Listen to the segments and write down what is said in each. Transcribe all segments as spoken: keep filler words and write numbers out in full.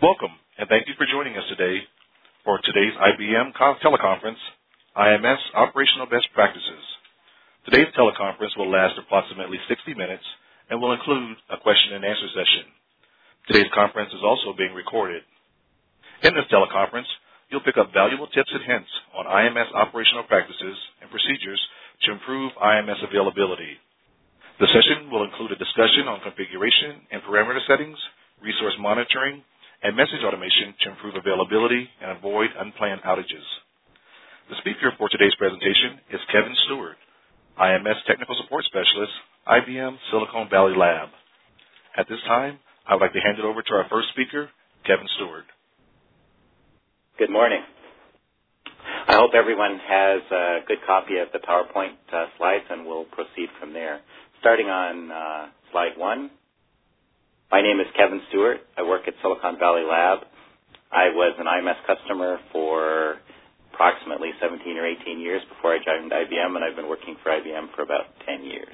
Welcome, and thank you for joining us today for today's I B M teleconference, I M S Operational Best Practices. Today's teleconference will last approximately sixty minutes and will include a question and answer session. Today's conference is also being recorded. In this teleconference, you'll pick up valuable tips and hints on I M S operational practices and procedures to improve I M S availability. The session will include a discussion on configuration and parameter settings, resource monitoring, and message automation to improve availability and avoid unplanned outages. The speaker for today's presentation is Kevin Stewart, I M S Technical Support Specialist, I B M Silicon Valley Lab. At this time, I would like to hand it over to our first speaker, Kevin Stewart. Good morning. I hope everyone has a good copy of the PowerPoint uh, slides, and we'll proceed from there. Starting on uh, slide one. My name is Kevin Stewart. I work at Silicon Valley Lab. I was an I M S customer for approximately seventeen or eighteen years before I joined I B M, and I've been working for I B M for about ten years.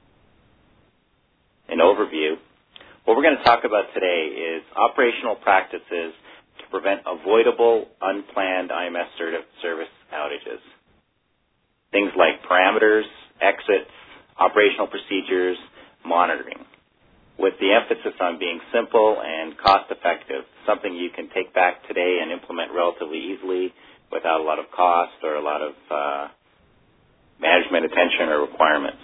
An overview. What we're going to talk about today is operational practices to prevent avoidable, unplanned I M S service outages. Things like parameters, exits, operational procedures, monitoring, with the emphasis on being simple and cost-effective, something you can take back today and implement relatively easily without a lot of cost or a lot of uh, management attention or requirements.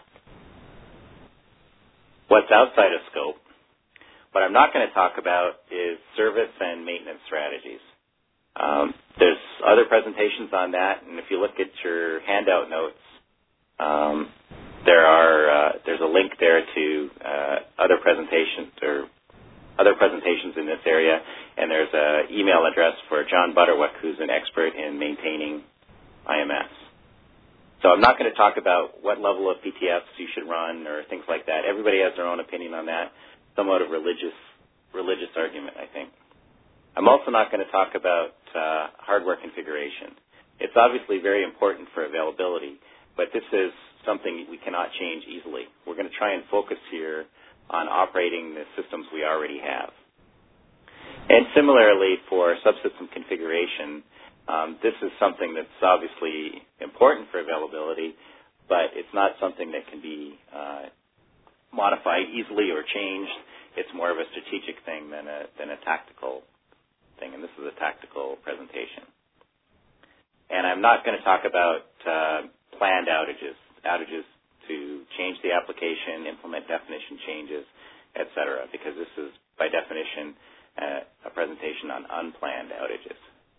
What's outside of scope? What I'm not going to talk about is service and maintenance strategies. Um, there's other presentations on that, and if you look at your handout notes, um, There are uh, there's a link there to uh, other presentations or other presentations in this area, and there's an email address for John Butterwick, who's an expert in maintaining I M S. So I'm not going to talk about what level of P T Fs you should run or things like that. Everybody has their own opinion on that. Somewhat of religious religious argument, I think. I'm also not going to talk about uh, hardware configuration. It's obviously very important for availability, but this is something we cannot change easily. We're going to try and focus here on operating the systems we already have. And similarly for subsystem configuration, um, this is something that's obviously important for availability, but it's not something that can be uh, modified easily or changed. It's more of a strategic thing than a, than a tactical thing, and this is a tactical presentation. And I'm not going to talk about uh, planned outages. outages to change the application, implement definition changes, et cetera, because this is, by definition, uh, a presentation on unplanned outages.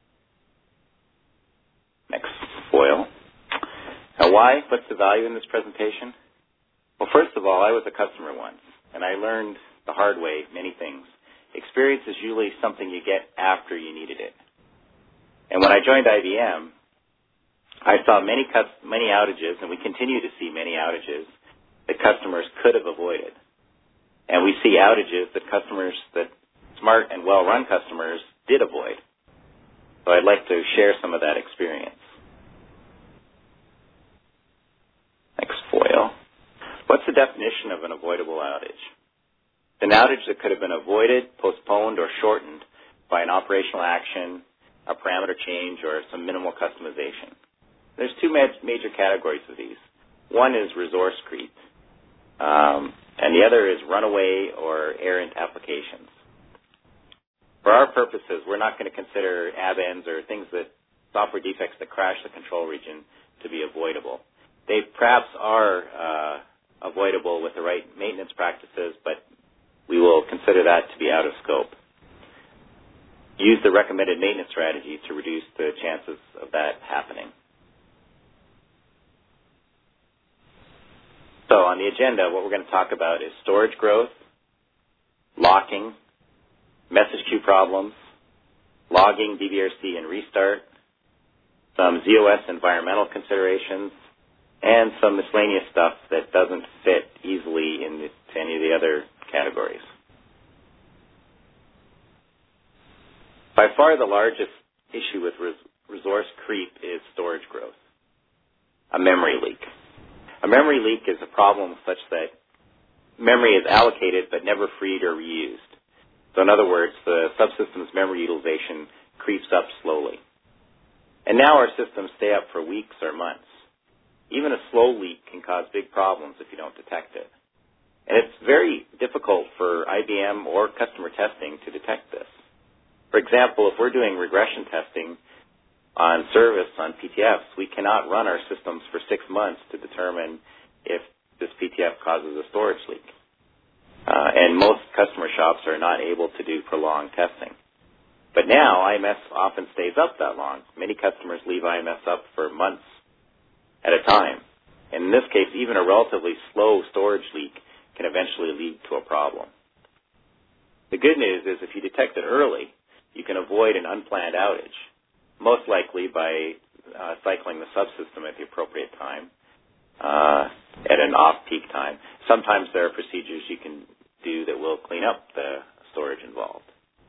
Next foil. Now, why? What's the value in this presentation? Well, first of all, I was a customer once, and I learned the hard way many things. Experience is usually something you get after you needed it. And when I joined I B M, I saw many many outages, and we continue to see many outages that customers could have avoided. And we see outages that customers, that smart and well-run customers did avoid. So I'd like to share some of that experience. Next foil. What's the definition of an avoidable outage? An outage that could have been avoided, postponed, or shortened by an operational action, a parameter change, or some minimal customization. There's two major categories of these. One is resource creep, um, and the other is runaway or errant applications. For our purposes, we're not going to consider add-ins or things that, software defects that crash the control region to be avoidable. They perhaps are uh, avoidable with the right maintenance practices, but we will consider that to be out of scope. Use the recommended maintenance strategy to reduce the chances of that happening. So on the agenda, what we're going to talk about is storage growth, locking, message queue problems, logging, D B R C, and restart, some Z O S environmental considerations, and some miscellaneous stuff that doesn't fit easily into any of the other categories. By far the largest issue with res- resource creep is storage growth, a memory leak. A memory leak is a problem such that memory is allocated but never freed or reused. So in other words, the subsystem's memory utilization creeps up slowly. And now our systems stay up for weeks or months. Even a slow leak can cause big problems if you don't detect it. And it's very difficult for I B M or customer testing to detect this. For example, if we're doing regression testing on service on P T Fs, we cannot run our systems for six months to determine if this P T F causes a storage leak. Uh, and most customer shops are not able to do prolonged testing. But now I M S often stays up that long. Many customers leave I M S up for months at a time. And in this case, even a relatively slow storage leak can eventually lead to a problem. The good news is if you detect it early, you can avoid an unplanned outage, most likely by uh, cycling the subsystem at the appropriate time, uh, at an off-peak time. Sometimes there are procedures you can do that will clean up the storage involved.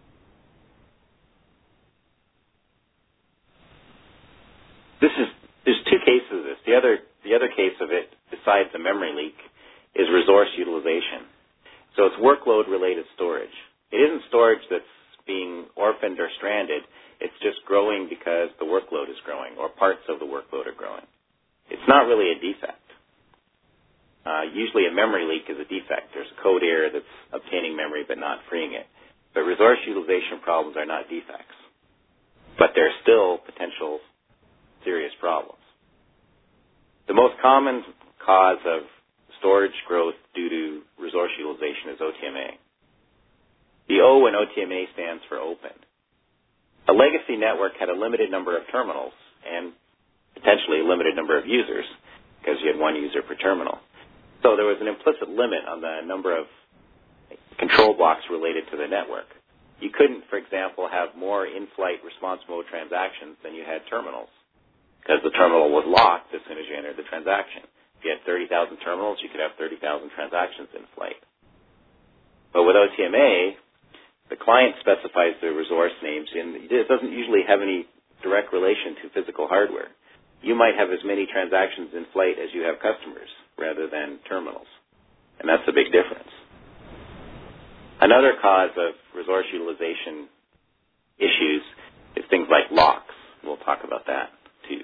This is, there's two cases of this. The other, the other case of it, besides the memory leak, is resource utilization. So it's workload-related storage. It isn't storage that's being orphaned or stranded. It's just growing because the workload is growing or parts of the workload are growing. It's not really a defect. Uh, usually a memory leak is a defect. There's a code error that's obtaining memory but not freeing it. But resource utilization problems are not defects. But they're still potential serious problems. The most common cause of storage growth due to resource utilization is O T M A. The O in O T M A stands for open. A legacy network had a limited number of terminals and potentially a limited number of users because you had one user per terminal. So there was an implicit limit on the number of control blocks related to the network. You couldn't, for example, have more in-flight response mode transactions than you had terminals because the terminal was locked as soon as you entered the transaction. If you had thirty thousand terminals, you could have thirty thousand transactions in flight. But with O T M A, the client specifies the resource names, and it doesn't usually have any direct relation to physical hardware. You might have as many transactions in flight as you have customers rather than terminals, and that's a big difference. Another cause of resource utilization issues is things like locks. We'll talk about that too.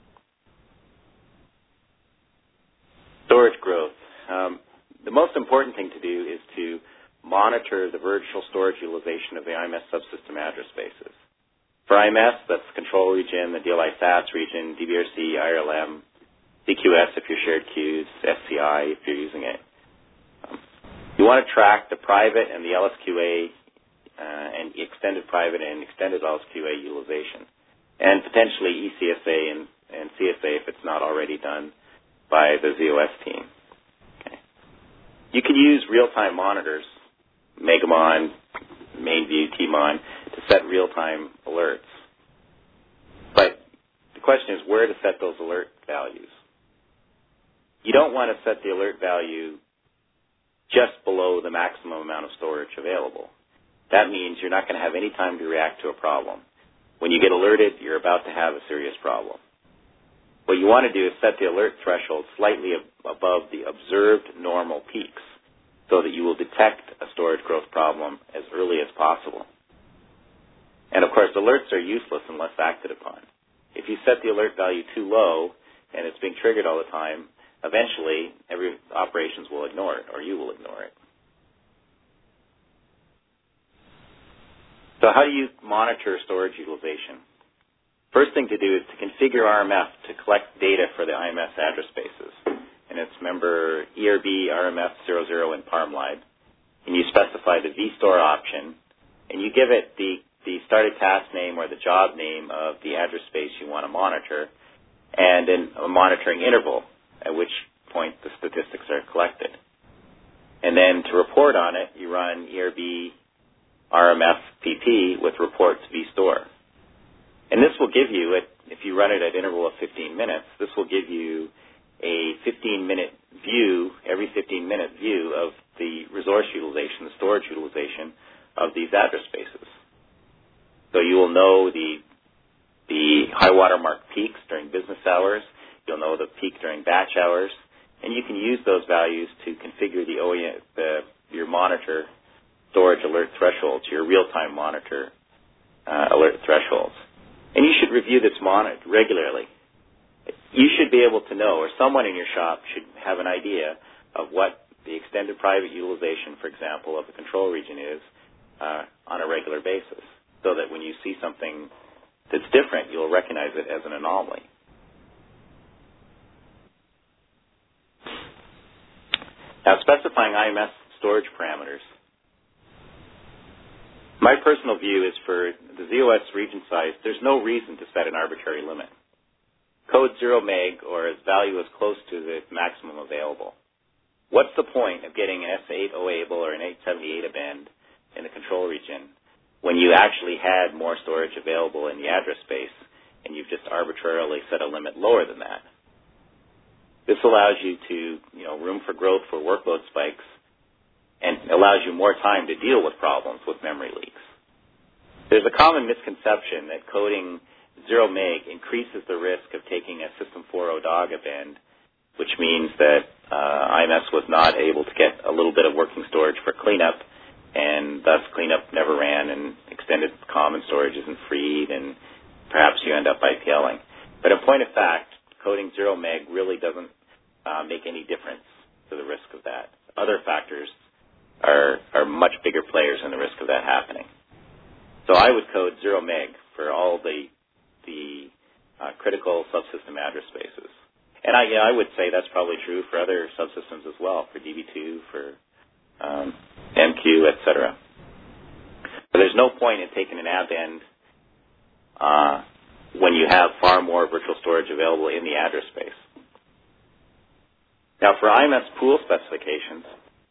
Storage growth. Um, the most important thing to do is to monitor the virtual storage utilization of the I M S subsystem address spaces. For I M S, that's control region, the D L I S A S region, D B R C, I R L M, C Q S if you're shared queues, S C I if you're using it. Um, you want to track the private and the L S Q A uh, and extended private and extended L S Q A utilization, and potentially E C S A and, and C S A if it's not already done by the Z O S team. Okay. You can use real-time monitors, Megamon, MainView, Tmon, to set real-time alerts. But the question is where to set those alert values. You don't want to set the alert value just below the maximum amount of storage available. That means you're not going to have any time to react to a problem. When you get alerted, you're about to have a serious problem. What you want to do is set the alert threshold slightly ab- above the observed normal peaks so that you will detect a storage growth problem as early as possible. And of course, alerts are useless unless acted upon. If you set the alert value too low and it's being triggered all the time, eventually every operations will ignore it or you will ignore it. So how do you monitor storage utilization? First thing to do is to configure R M F to collect data for the I M S address spaces. And it's member E R B, R M F zero zero, and parmlide. And you specify the vStore option, and you give it the, the started task name or the job name of the address space you want to monitor, and then a monitoring interval, at which point the statistics are collected. And then to report on it, you run E R B R M F P P with reports vStore. And this will give you, if you run it at interval of fifteen minutes, this will give you a fifteen-minute view, every fifteen-minute view of the resource utilization, the storage utilization of these address spaces. So you will know the, the high water mark peaks during business hours. You'll know the peak during batch hours. And you can use those values to configure the O E M, the, your monitor storage alert thresholds, your real-time monitor uh, alert thresholds. And you should review this monitor regularly. You should be able to know, or someone in your shop should have an idea of what the extended private utilization, for example, of the control region is uh, on a regular basis, so that when you see something that's different, you'll recognize it as an anomaly. Now, specifying I M S storage parameters. My personal view is for the Z O S region size, there's no reason to set an arbitrary limit. Code zero meg or its value is close to the maximum available. What's the point of getting an S eight O-able or an eight seventy-eight band in the control region when you actually had more storage available in the address space and you've just arbitrarily set a limit lower than that? This allows you to, you know, room for growth for workload spikes and allows you more time to deal with problems with memory leaks. There's a common misconception that coding zero meg increases the risk of taking a System four point oh dog event, which means that uh, I M S was not able to get a little bit of working storage for cleanup, and thus cleanup never ran, and extended common storage isn't freed, and perhaps you end up I P L-ing. But in point of fact, coding zero meg really doesn't uh, make any difference to the risk of that. Other factors are, are much bigger players in the risk of that happening. So I would code zero meg for all the the uh, critical subsystem address spaces. And I, yeah, I would say that's probably true for other subsystems as well, for D B two, for um, M Q, et cetera. But there's no point in taking an add-end uh, when you have far more virtual storage available in the address space. Now, for I M S pool specifications,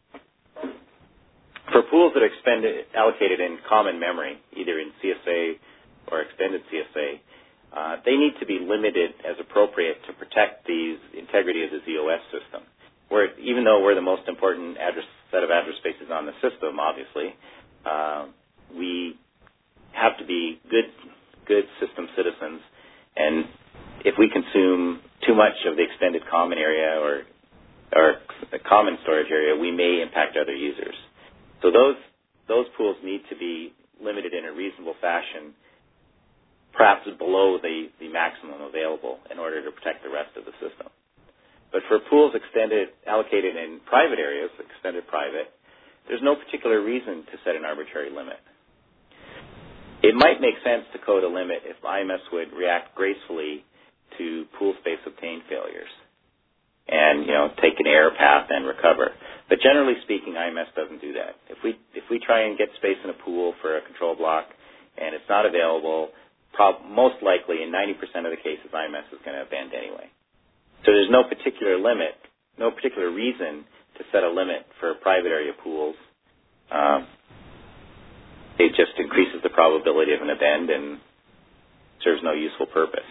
for pools that are expended, allocated in common memory, either in C S A or extended C S A, Uh, they need to be limited as appropriate to protect the integrity of the Z O S system. Where, even though we're the most important address, set of address spaces on the system, obviously, uh, we have to be good, good system citizens. And if we consume too much of the extended common area or, or the common storage area, we may impact other users. So those those pools need to be limited in a reasonable fashion, perhaps below the, the maximum available in order to protect the rest of the system. But for pools extended, allocated in private areas, extended private, there's no particular reason to set an arbitrary limit. It might make sense to code a limit if I M S would react gracefully to pool space obtained failures and, you know, take an error path and recover. But generally speaking, I M S doesn't do that. If we, if we try and get space in a pool for a control block and it's not available, most likely, in ninety percent of the cases, I M S is going to bend anyway. So there's no particular limit, no particular reason to set a limit for private area pools. Um, it just increases the probability of an event and serves no useful purpose.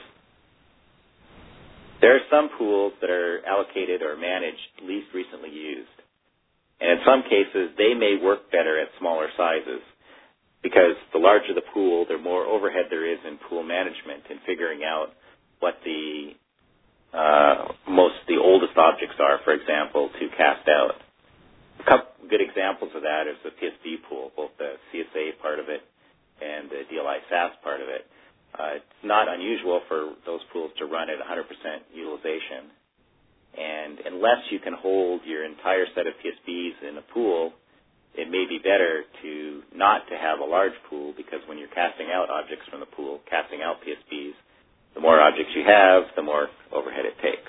There are some pools that are allocated or managed least recently used. And in some cases, they may work better at smaller sizes, because the larger the pool, the more overhead there is in pool management and figuring out what the uh, most, the oldest objects are, for example, to cast out. A couple good examples of that is the P S B pool, both the C S A part of it and the D L I S A S part of it. Uh, it's not unusual for those pools to run at one hundred percent utilization. And unless you can hold your entire set of P S Bs in a pool, it may be better to not to have a large pool, because when you're casting out objects from the pool, casting out P S Bs, the more objects you have, the more overhead it takes.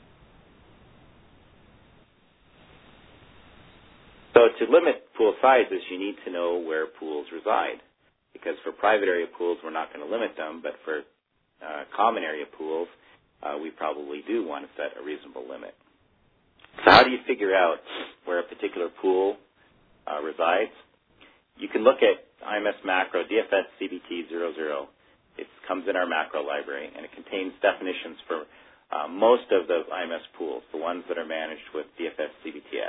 So to limit pool sizes, you need to know where pools reside, because for private area pools, we're not going to limit them, but for uh, common area pools, uh, we probably do want to set a reasonable limit. So how do you figure out where a particular pool Uh, resides? You can look at I M S macro D F S C B T zero zero. It comes in our macro library, and it contains definitions for uh, most of the I M S pools, the ones that are managed with D F S C B T S.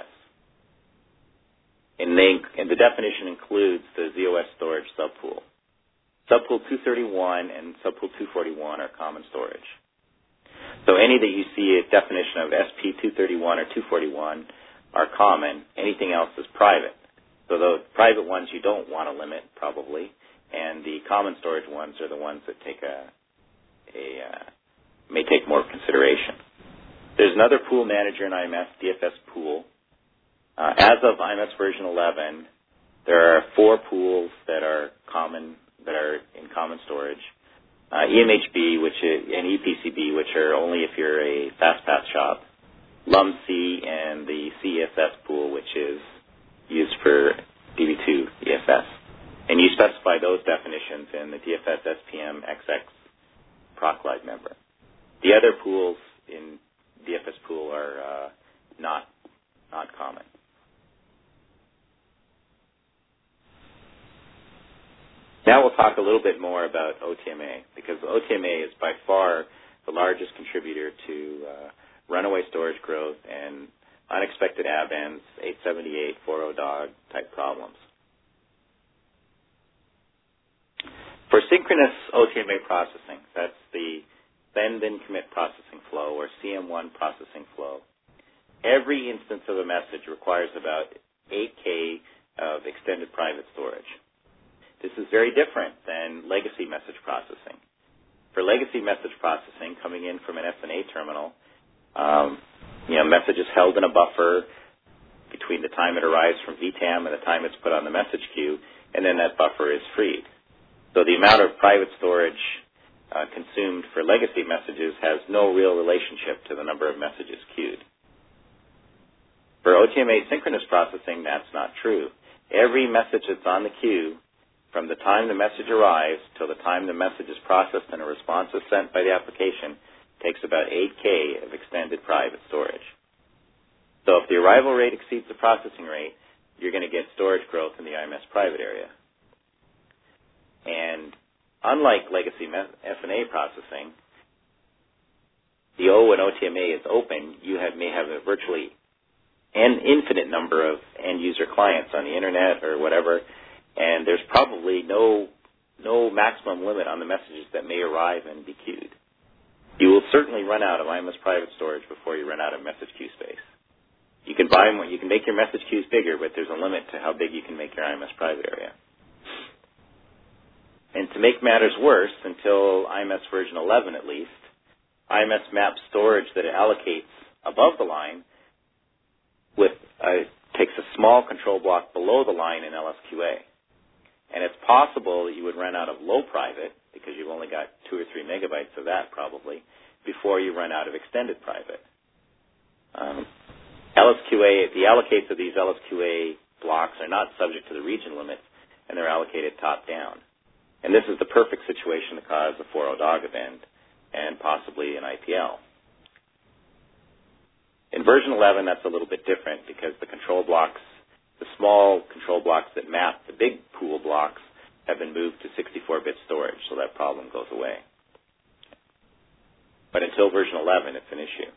And, they, and the definition includes the Z O S storage subpool. Subpool two thirty-one and subpool two forty-one are common storage. So any that you see a definition of S P two thirty-one or two forty-one are common. Anything else is private. So the private ones you don't want to limit probably, and the common storage ones are the ones that take a, a uh, may take more consideration. There's another pool manager in I M S, D F S Pool. Uh, as of I M S version eleven, there are four pools that are common, that are in common storage. Uh, E M H B, which is, and E P C B, which are only if you're a FastPass shop. L U M C and the C E S S pool, which is used for D B two E S S. And you specify those definitions in the D F S S P M X X ProcLive member. The other pools in D F S pool are uh, not not common. Now we'll talk a little bit more about O T M A, because O T M A is by far the largest contributor to uh, runaway storage growth and unexpected abends, eight seventy-eight, four oh dog type problems. For synchronous O T M A processing, that's the send and commit processing flow, or C M one processing flow, every instance of a message requires about eight K of extended private storage. This is very different than legacy message processing. For legacy message processing coming in from an S N A terminal, um, you know, message is held in a buffer between the time it arrives from V TAM and the time it's put on the message queue, and then that buffer is freed. So the amount of private storage uh, consumed for legacy messages has no real relationship to the number of messages queued. For O T M A synchronous processing, that's not true. Every message that's on the queue, from the time the message arrives till the time the message is processed and a response is sent by the application, takes about eight K of extended private storage. So if the arrival rate exceeds the processing rate, you're going to get storage growth in the I M S private area. And unlike legacy F N A processing, the O and O T M A is open. You have, may have a virtually an infinite number of end-user clients on the Internet or whatever, and there's probably no no maximum limit on the messages that may arrive and be queued. You will certainly run out of I M S private storage before you run out of message queue space. You can buy more, you can make your message queues bigger, but there's a limit to how big you can make your I M S private area. And to make matters worse, until I M S version eleven at least, I M S maps storage that it allocates above the line with a, takes a small control block below the line in L S Q A. And it's possible that you would run out of low private, because you've only got two or three megabytes of that probably, before you run out of extended private. Um, L S Q A, the allocates of these L S Q A blocks are not subject to the region limits, and they're allocated top-down. And this is the perfect situation to cause a four oh dog event and possibly an I P L. In version eleven, that's a little bit different because the control blocks, the small control blocks that map the big pool blocks, have been moved to sixty-four bit storage, so that problem goes away. But until version eleven, it's an issue.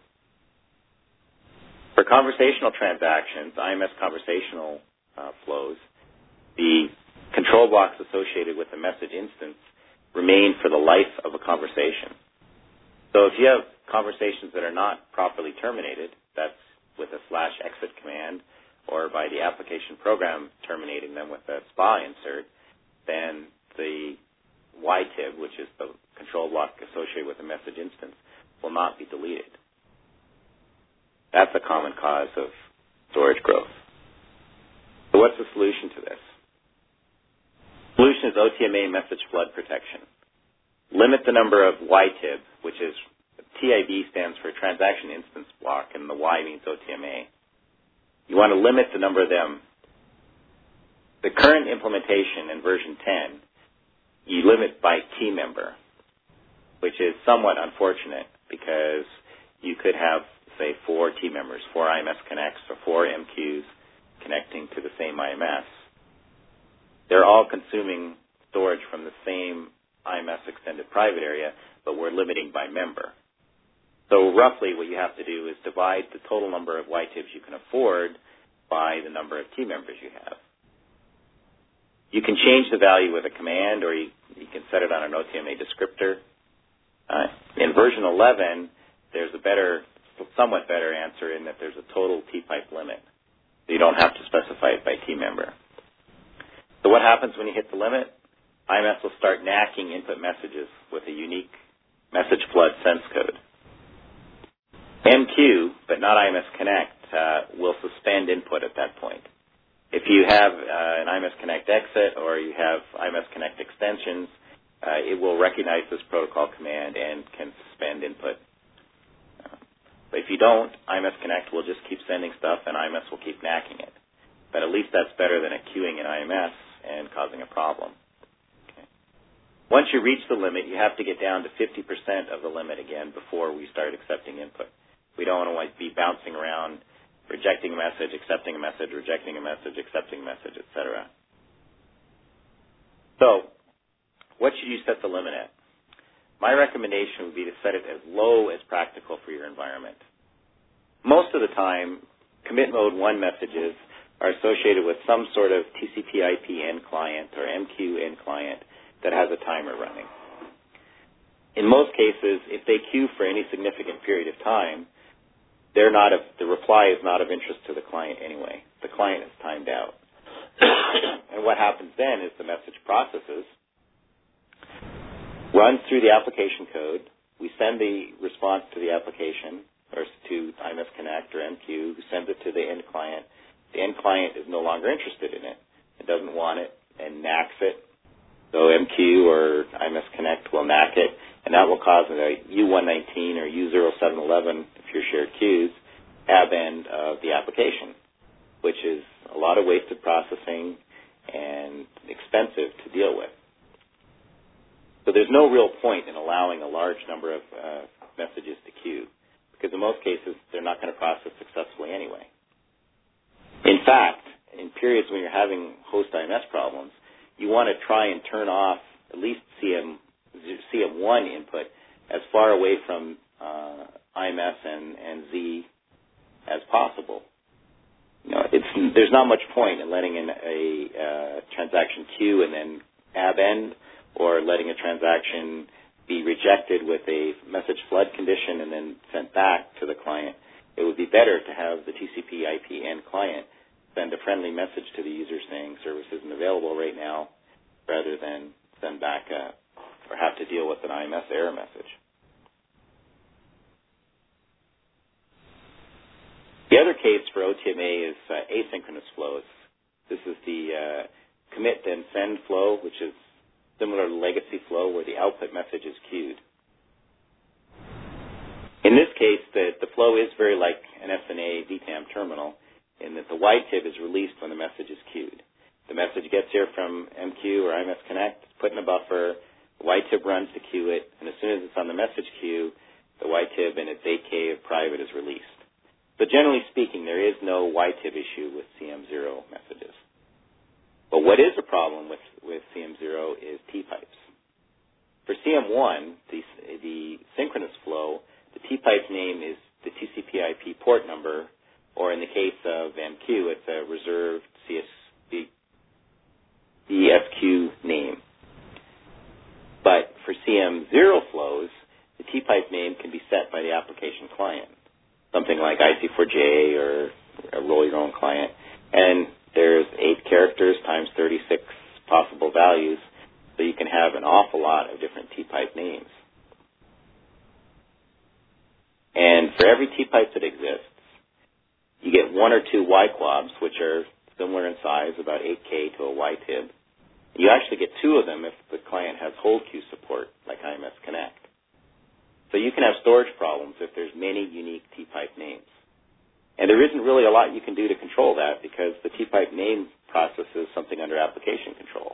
For conversational transactions, I M S conversational uh, flows, the control blocks associated with the message instance remain for the life of a conversation. So if you have conversations that are not properly terminated, that's with a slash exit command or by the application program terminating them with a S P A insert, then the Y T I B, which is the control block associated with the message instance, will not be deleted. That's a common cause of storage growth. So what's the solution to this? The solution is O T M A message flood protection. Limit the number of Y T I B, which is T I B stands for transaction instance block, and the Y means O T M A. You want to limit the number of them. The current implementation in version ten, you limit by T member, which is somewhat unfortunate because you could have, say, four T members, four I M S connects, or four M Qs connecting to the same I M S. They're all consuming storage from the same I M S extended private area, but we're limiting by member. So roughly what you have to do is divide the total number of Y T I Bs you can afford by the number of T members you have. You can change the value with a command, or you, you can set it on an O T M A descriptor. Uh, in version eleven, there's a better, somewhat better answer in that there's a total T-pipe limit. So you don't have to specify it by T member. So what happens when you hit the limit? I M S will start knacking input messages with a unique message flood sense code. M Q, but not I M S Connect, uh, will suspend input at that point. If you have uh, an I M S Connect exit or you have I M S Connect extensions, uh, it will recognize this protocol command and can suspend input. Uh, but if you don't, I M S Connect will just keep sending stuff and I M S will keep knacking it. But at least that's better than it queuing in I M S and causing a problem. Okay. Once you reach the limit, you have to get down to fifty percent of the limit again before we start accepting input. We don't want to like, be bouncing around, rejecting a message, accepting a message, rejecting a message, accepting a message, et cetera. So, what should you set the limit at? My recommendation would be to set it as low as practical for your environment. Most of the time, commit mode one messages are associated with some sort of T C P I P end client or M Q end client that has a timer running. In most cases, if they queue for any significant period of time, they're not of, the reply is not of interest to the client anyway. The client is timed out. And what happens then is the message processes, runs through the application code. We send the response to the application, or to I M S Connect or M Q, who sends it to the end client. The end client is no longer interested in it. It doesn't want it and knacks it. So M Q or I M S Connect will knack it, and that will cause a U one nineteen or U zero seven eleven, if you're shared queues, tab end of the application, which is a lot of wasted processing and expensive to deal with. So there's no real point in allowing a large number of uh, messages to queue, because in most cases, they're not going to process successfully anyway. In fact, in periods when you're having host I M S problems, you want to try and turn off at least C M, C M one input as far away from uh, I M S and, and Z as possible. You know, it's, there's not much point in letting in a uh, transaction queue and then tab end, or letting a transaction be rejected with a message flood condition and then sent back to the client. It would be better to have the T C P I P end client send a friendly message to the user saying service isn't available right now, rather than send back a, or have to deal with an I M S error message. The other case for O T M A is uh, asynchronous flows. This is the uh, commit then send flow, which is similar to legacy flow where the output message is queued. In this case, the, the flow is very like an S N A V TAM terminal in that the Y T I B is released when the message is queued. The message gets here from M Q or I M S Connect, it's put in a buffer, the Y T I B runs to queue it, and as soon as it's on the message queue, the Y T I B and its eight K of private is released. But generally speaking, there is no Y T I B issue with C M zero messages. But what is a problem with, with C M zero is T-pipes. For C M one, the, the synchronous flow, the T-pipe name is the T C P I P port number, or in the case of M Q, it's a reserved C S Q name. But for C M zero flows, the T-pipe name can be set by the application client, something like I C four J or a roll your own client. And there's eight characters times thirty-six possible values, so you can have an awful lot of different T-pipe names. And for every T-pipe that exists, you get one or two Y quobs, which are similar in size, about eight K to a Y T I B. You actually get two of them if the client has hold queue support, like I M S Connect. So you can have storage problems if there's many unique T-pipe names. And there isn't really a lot you can do to control that because the T-pipe name processes something under application control.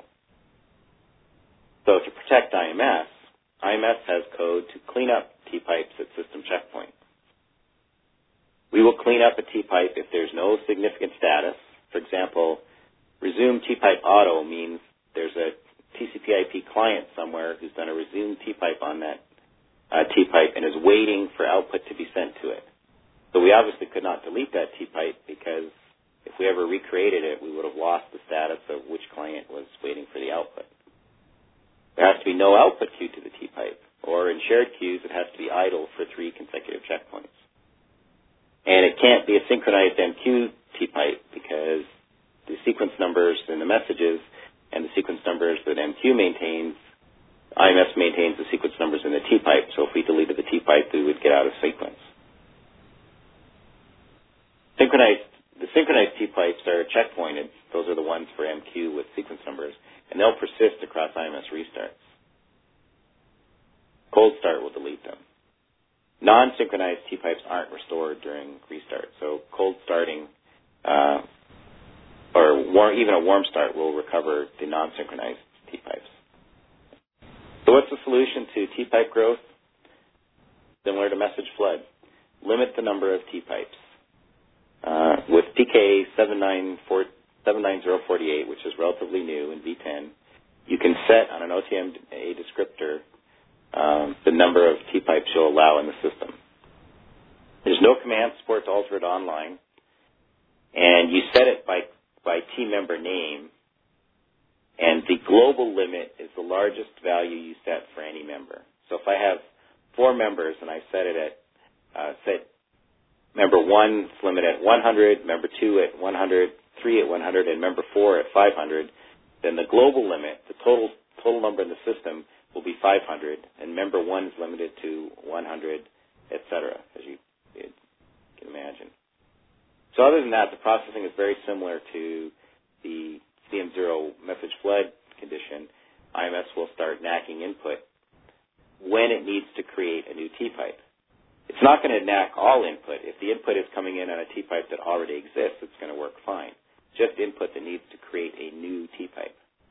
So to protect I M S, I M S has code to clean up T-pipes at system checkpoint. We will clean up a T-pipe if there's no significant status. For example, resume T-pipe auto means there's a T C P I P client somewhere who's done a resume T-pipe on that uh, T-pipe and is waiting for output to be sent to it. So we obviously could not delete that T-pipe because if we ever recreated it, we would have lost the status of which client was waiting for the output. There has to be no output queue to the T-pipe, or in shared queues, it has to be idle for three consecutive checkpoints. And it can't be a synchronized M Q T-pipe because the sequence numbers in the messages and the sequence numbers that M Q maintains, I M S maintains the sequence numbers in the T-pipe. So if we deleted the T-pipe, we would get out of sequence. Synchronized, the synchronized T-pipes are checkpointed. Those are the ones for M Q with sequence numbers, and they'll persist across I M S restarts. Cold start will delete them. Non-synchronized T-pipes aren't restored during restart, so cold starting uh, or war- even a warm start will recover the non-synchronized T-pipes. So what's the solution to T-pipe growth? Similar to message flood. Limit the number of T-pipes. Uh, with P K seven nine zero four eight, which is relatively new in V ten, you can set on an O T M A descriptor um, the number of T-pipes you'll allow in the system. There's no command support to alter it online, and you set it by, by team member name, and the global limit is the largest value you set for any member. So if I have four members and I set it at, uh, set member one's limit at one hundred, member two at one hundred, three at one hundred, and member four at five hundred, then the global limit, the total total number in the system, will be five hundred, and member one is limited to one hundred, et cetera, as you can imagine. So other than that, the processing is very similar to the C M zero message flood condition. I M S will start knacking input when it needs to create a new T-pipe. It's not going to knack all input. If the input is coming in on a T-pipe that already exists, it's going to work fine. Just input that needs to create a new T-pipe.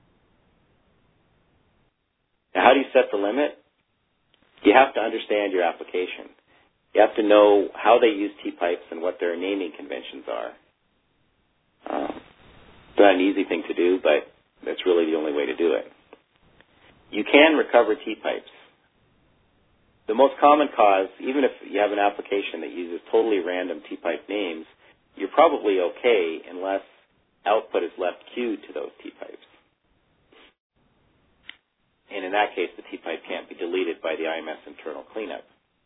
Now, how do you set the limit? You have to understand your application. You have to know how they use T-pipes and what their naming conventions are. Um, it's not an easy thing to do, but that's really the only way to do it. You can recover T-pipes. The most common cause, even if you have an application that uses totally random T-pipe names, you're probably okay unless output is left queued to those T-pipes. And in that case, the T-pipe can't be deleted by the I M S internal cleanup.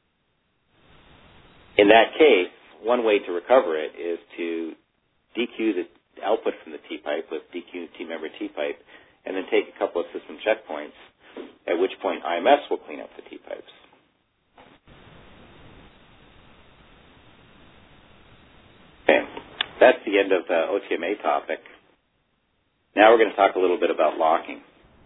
In that case, one way to recover it is to D Q the output from the T-pipe with D Q team member T-pipe, and then take a couple of system checkpoints, at which point I M S will clean up the T-pipes. Okay, that's the end of the O T M A topic. Now we're going to talk a little bit about locking.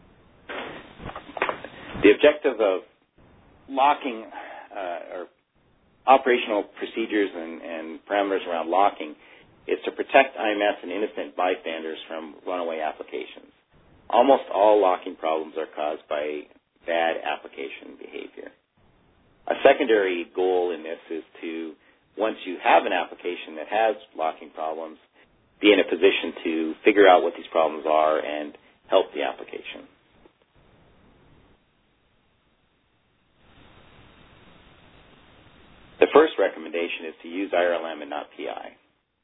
The objective of locking uh, or operational procedures and, and parameters around locking is to protect I M S and innocent bystanders from runaway applications. Almost all locking problems are caused by bad application behavior. A secondary goal in this is to, once you have an application that has locking problems, be in a position to figure out what these problems are and help the application. The first recommendation is to use I R L M and not P I.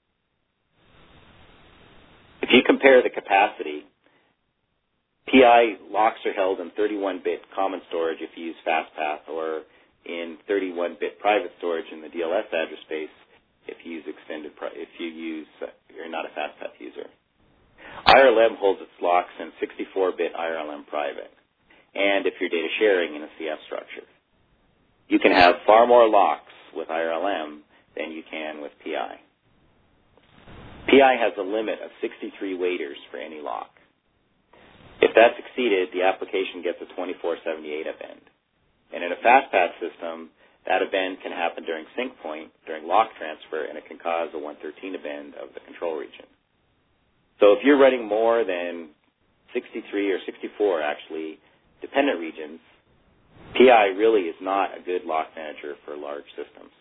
If you compare the capacity, P I locks are held in thirty-one bit common storage if you use FastPath, or in thirty-one bit private storage in the D L S address space if you use extended. If you use, uh, you're not a FastPath user. I R L M holds its locks in sixty-four bit I R L M private, and if you're data sharing in a C F structure, you can have far more locks with I R L M than you can with P I. P I has a limit of sixty-three waiters for any lock. If that's exceeded, the application gets a twenty-four seventy-eight event. And in a FastPath system, that event can happen during sync point, during lock transfer, and it can cause a one thirteen event of the control region. So if you're running more than sixty-three or sixty-four, actually, dependent regions, P I really is not a good lock manager for large systems.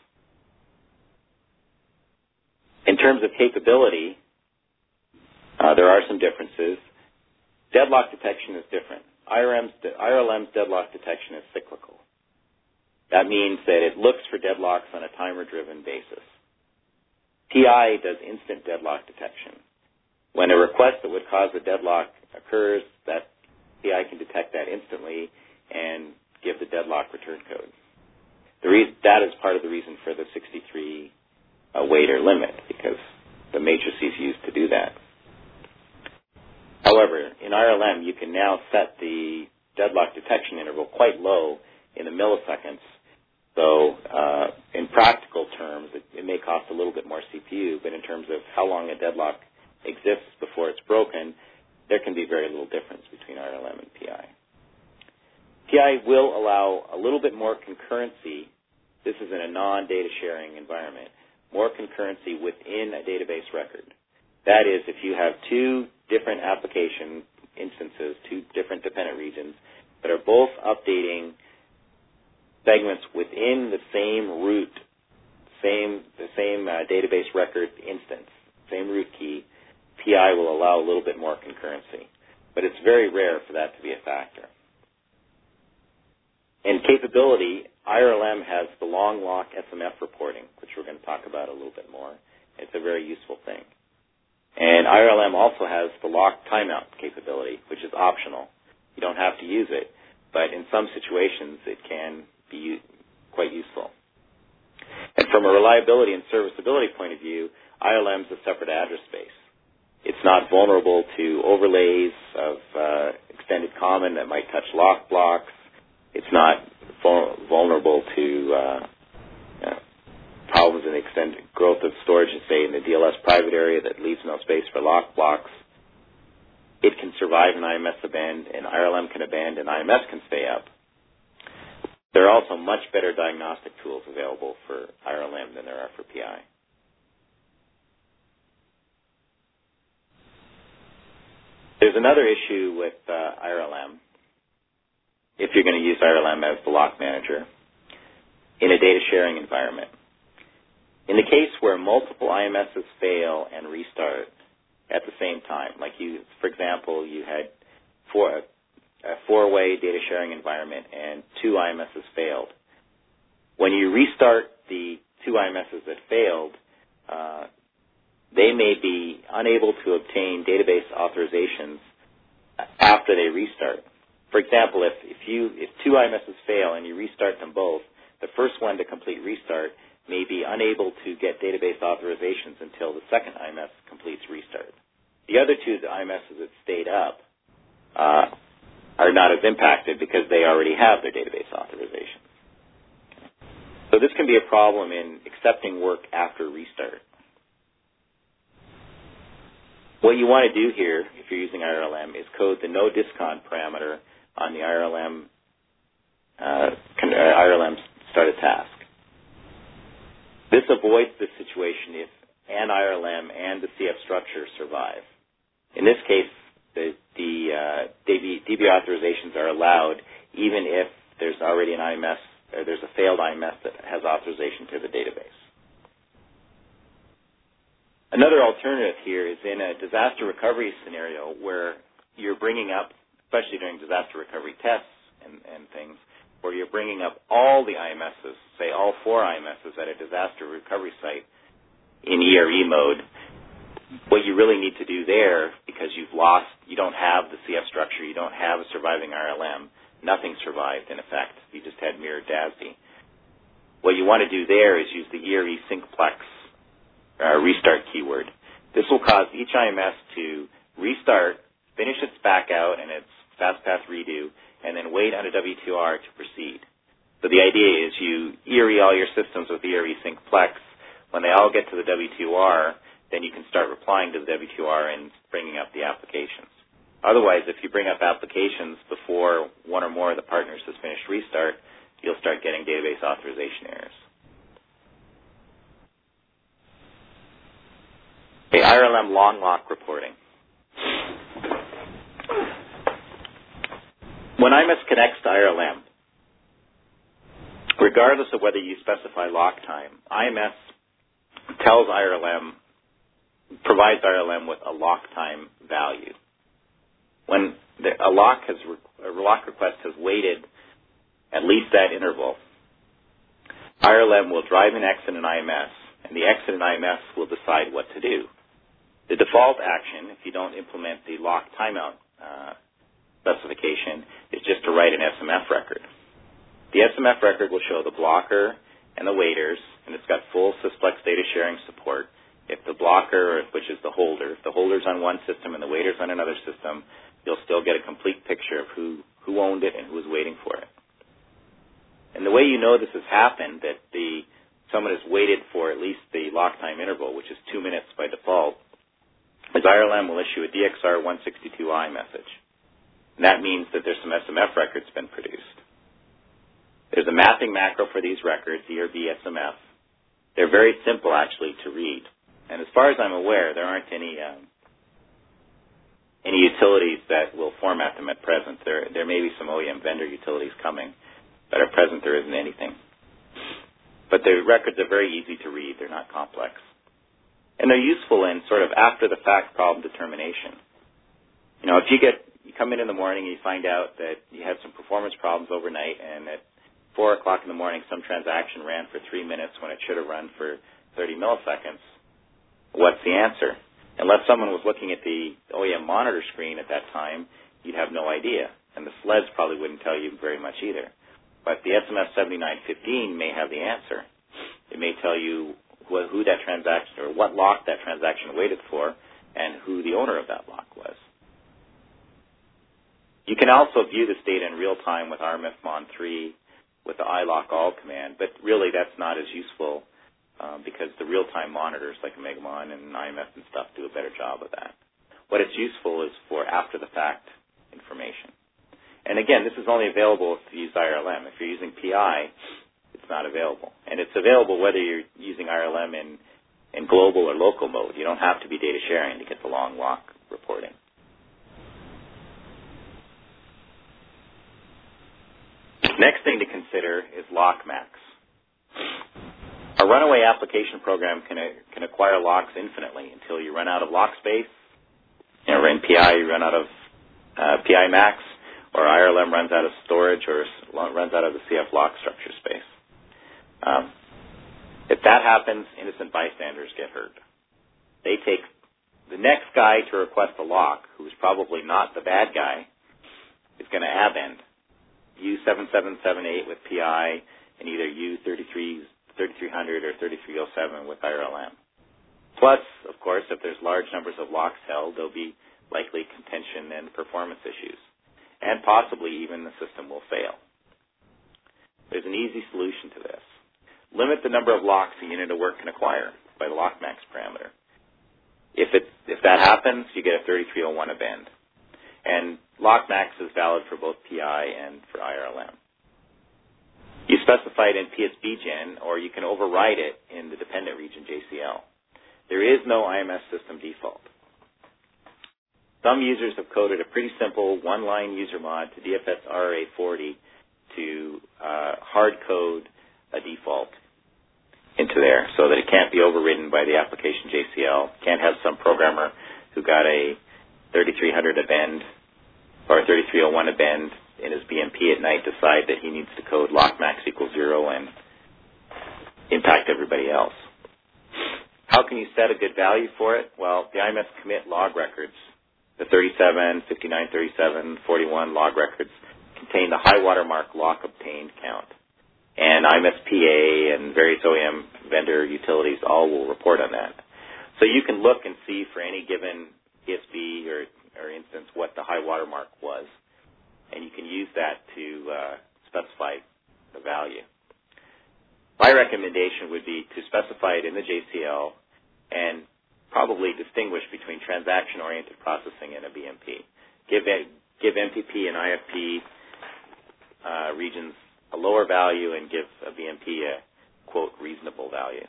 In terms of capability, uh, there are some differences. Deadlock detection is different. I R L M's deadlock detection is cyclical. That means that it looks for deadlocks on a timer-driven basis. P I does instant deadlock detection. When a request that would cause a deadlock occurs, that P I can detect that instantly and give the deadlock return code. The re- that is part of the reason for the sixty-three uh, waiter limit, because the matrices used to do that. However, in I R L M, you can now set the deadlock detection interval quite low in the milliseconds. So uh, in practical terms, it, it may cost a little bit more C P U, but in terms of how long a deadlock exists before it's broken, there can be very little difference between I R L M and P I. P I will allow a little bit more concurrency. This is in a non-data sharing environment, more concurrency within a database record. That is, if you have two different application instances, two different dependent regions that are both updating segments within the same root, same the same uh, database record instance, same root key, P I will allow a little bit more concurrency. But it's very rare for that to be a factor. In capability, I R L M has the long lock S M F reporting, which we're going to talk about a little bit more. It's a very useful thing. And I R L M also has the lock timeout capability, which is optional. You don't have to use it, but in some situations it can be quite useful. And from a reliability and serviceability point of view, I R L M is a separate address space. It's not vulnerable to overlays of uh, extended common that might touch lock blocks. It's not vulnerable to uh, uh, problems in the extended growth of storage, say, in the D L S private area that leaves no space for lock blocks. It can survive an I M S aband, and I R L M can aband, and I M S can stay up. There are also much better diagnostic tools available for I R L M than there are for P I. There's another issue with uh, I R L M, if you're going to use I R L M as the lock manager, in a data sharing environment. In the case where multiple I M Ss fail and restart at the same time, like you, for example, you had four, a four-way data sharing environment and two I M Ss failed. When you restart the two I M Ss that failed, uh, they may be unable to obtain database authorizations after they restart. For example, if, if, you, if two I M Ss fail and you restart them both, the first one to complete restart may be unable to get database authorizations until the second I M S completes restart. The other two I M Ss that stayed up uh, are not as impacted because they already have their database authorizations. So this can be a problem in accepting work after restart. What you want to do here, if you're using I R L M, is code the no discon parameter on the I R L M uh, I R L M start a task. This avoids this situation if an I R L M and the C F structure survive. In this case, the, the uh, D B authorizations are allowed even if there's already an I M S, or there's a failed I M S that has authorization to the database. Another alternative here is in a disaster recovery scenario where you're bringing up, especially during disaster recovery tests and, and things, where you're bringing up all the I M Ss, say all four I M Ss at a disaster recovery site in E R E mode. What you really need to do there, because you've lost, you don't have the C F structure, you don't have a surviving I R L M, nothing survived in effect. You just had mirrored D A S B. What you want to do there is use the E R E syncplex uh, restart keyword. This will cause each I M S to restart, finish its back out and its fastpath redo, and then wait on a W two R to proceed. So the idea is you E R E all your systems with E R E syncplex. When they all get to the W two R, then you can start replying to the W two R and bringing up the applications. Otherwise, if you bring up applications before one or more of the partners has finished restart, you'll start getting database authorization errors. Okay, I R L M long lock reporting. When I M S connects to I R L M, regardless of whether you specify lock time, I M S tells I R L M, provides I R L M with a lock time value. When the, a lock has a lock request has waited at least that interval, I R L M will drive an exit in I M S, and the exit in I M S will decide what to do. The default action, if you don't implement the lock timeout uh, specification, is just to write an S M F record. The S M F record will show the blocker and the waiters, and it's got full Sysplex data sharing support. If the blocker, which is the holder, if the holder's on one system and the waiter's on another system, you'll still get a complete picture of who, who owned it and who was waiting for it. And the way you know this has happened, that the someone has waited for at least the lock time interval, which is two minutes by default, is I R L M will issue a D X R one sixty-two I message. And that means that there's some S M F records been produced. There's a mapping macro for these records, E R B S M F. They're very simple, actually, to read. And as far as I'm aware, there aren't any um, any utilities that will format them at present. There, there may be some O E M vendor utilities coming, but at present there isn't anything. But the records are very easy to read. They're not complex. And they're useful in sort of after-the-fact problem determination. You know, if you get you come in in the morning and you find out that you had some performance problems overnight, and at four o'clock in the morning some transaction ran for three minutes when it should have run for thirty milliseconds, what's the answer? Unless someone was looking at the O E M monitor screen at that time, you'd have no idea. And the sleds probably wouldn't tell you very much either. But the S M F seventy-nine fifteen may have the answer. It may tell you who, who that transaction, or what lock that transaction waited for, and who the owner of that lock was. You can also view this data in real time with R M F Mon three with the I lock all command, but really that's not as useful um, because the real-time monitors like Megamon and I M F and stuff do a better job of that. What it's useful is for after-the-fact information. And again, this is only available if you use I R L M. If you're using P I, it's not available. And it's available whether you're using I R L M in, in global or local mode. You don't have to be data sharing to get the long lock reporting. Next thing to consider is LockMax. A runaway application program can, uh, can acquire locks infinitely until you run out of lock space. You know, in P I, you run out of uh, P I Max, or I R L M runs out of storage, or runs out of the C F lock structure space. Um, if that happens, innocent bystanders get hurt. They take the next guy to request a lock, who's probably not the bad guy, is going to abend. U seven seven seven eight with P I, and either U thirty-three hundred or thirty-three oh seven with I R L M. Plus, of course, if there's large numbers of locks held, there'll be likely contention and performance issues. And possibly even the system will fail. There's an easy solution to this. Limit the number of locks a unit of work can acquire by the LockMax parameter. If, it, if that happens, you get a thirty-three oh one abend. And LockMax is valid for both P I and for I R L M. You specify it in P S B gen, or you can override it in the dependent region J C L. There is no I M S system default. Some users have coded a pretty simple one-line user mod to D F S R R A forty to uh, hard code a default into there so that it can't be overridden by the application J C L. Can't have some programmer who got a thirty-three hundred abend or thirty-three oh one abend in his B M P at night decide that he needs to code LockMax equals zero and impact everybody else. How can you set a good value for it? Well, the I M S commit log records, the thirty-seven, fifty-nine thirty-seven, forty-one log records, contain the high watermark lock obtained count. And I M S P A and various O E M vendor utilities all will report on that. So you can look and see for any given P S B or, or instance what the high watermark was, and you can use that to uh, specify the value. My recommendation would be to specify it in the J C L and probably distinguish between transaction-oriented processing and a B M P. Give, give M P P and I F P uh, regions a lower value and give a B M P a, quote, reasonable value.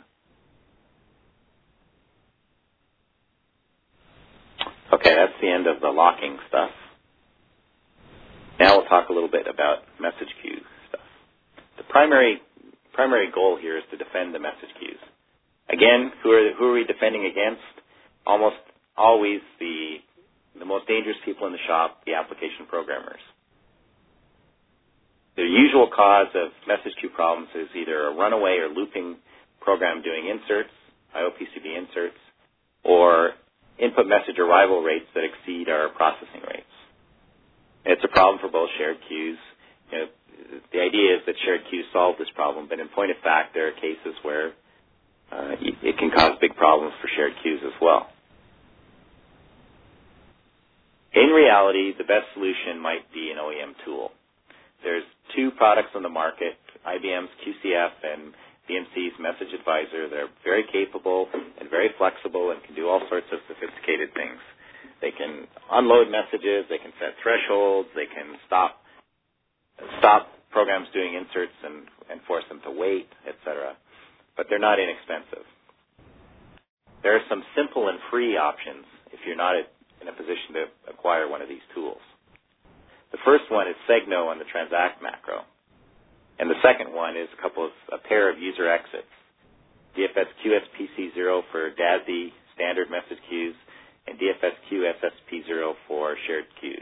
Okay, that's the end of the locking stuff. Now we'll talk a little bit about message queue stuff. The primary primary goal here is to defend the message queues. Again, who are who are we defending against? Almost always the the most dangerous people in the shop, the application programmers. The usual cause of message queue problems is either a runaway or looping program doing inserts, I O P C B inserts, or input message arrival rates that exceed our processing rates. It's a problem for both shared queues. You know, the idea is that shared queues solve this problem, but in point of fact, there are cases where uh, it can cause big problems for shared queues as well. In reality, the best solution might be an O E M tool. There's two products on the market, I B M's Q C F and B M C's Message Advisor. They're very capable and very flexible and can do all sorts of sophisticated things. They can unload messages, they can set thresholds, they can stop stop programs doing inserts and, and force them to wait, et cetera. But they're not inexpensive. There are some simple and free options if you're not in a position to acquire one of these tools. The first one is Segno on the Transact macro. And the second one is a couple of a pair of user exits. D F S Q S P C zero for D A S I standard message queues and D F S Q S S P zero for shared queues.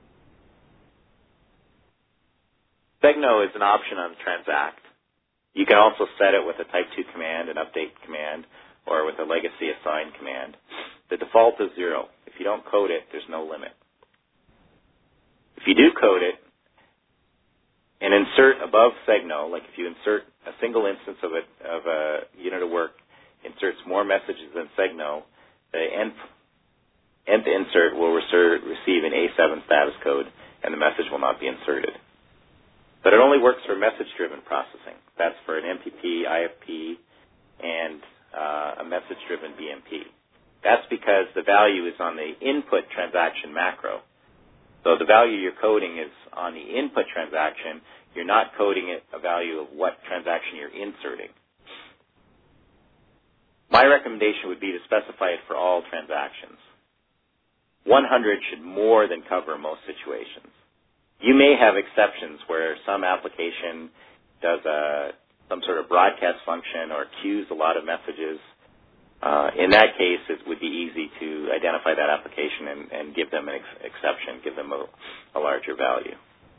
Segno is an option on Transact. You can also set it with a type two command, an update command, or with a legacy assign command. The default is zero. If you don't code it, there's no limit. If you do code it, an insert above Segno, like if you insert a single instance of a, of a unit of work, inserts more messages than Segno, the nth, nth insert will reser- receive an A seven status code, and the message will not be inserted. But it only works for message-driven processing. That's for an M P P, I F P, and uh, a message-driven B M P. That's because the value is on the input transaction macro. So the value you're coding is on the input transaction. You're not coding it a value of what transaction you're inserting. My recommendation would be to specify it for all transactions. one hundred should more than cover most situations. You may have exceptions where some application does a, some sort of broadcast function or queues a lot of messages. Uh, in that case, it would be easy to identify that application and, and give them an ex- exception, give them a, a larger value.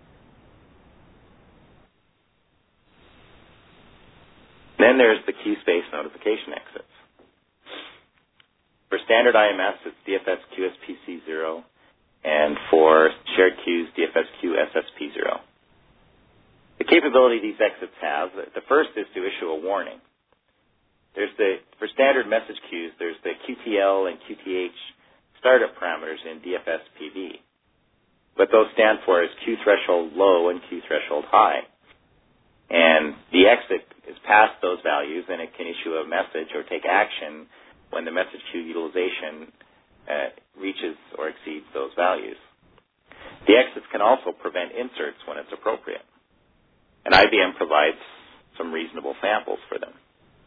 Then there's the queue space notification exits. For standard I M S, it's D F S Q S P C zero, and for shared queues, D F S Q S S P zero. The capability these exits have, the first is to issue a warning. There's the, for standard message queues, there's the Q T L and Q T H startup parameters in D F S P V. What those stand for is Q threshold low and Q threshold high. And the exit is past those values, and it can issue a message or take action when the message queue utilization uh, reaches or exceeds those values. The exits can also prevent inserts when it's appropriate. And I B M provides some reasonable samples for them.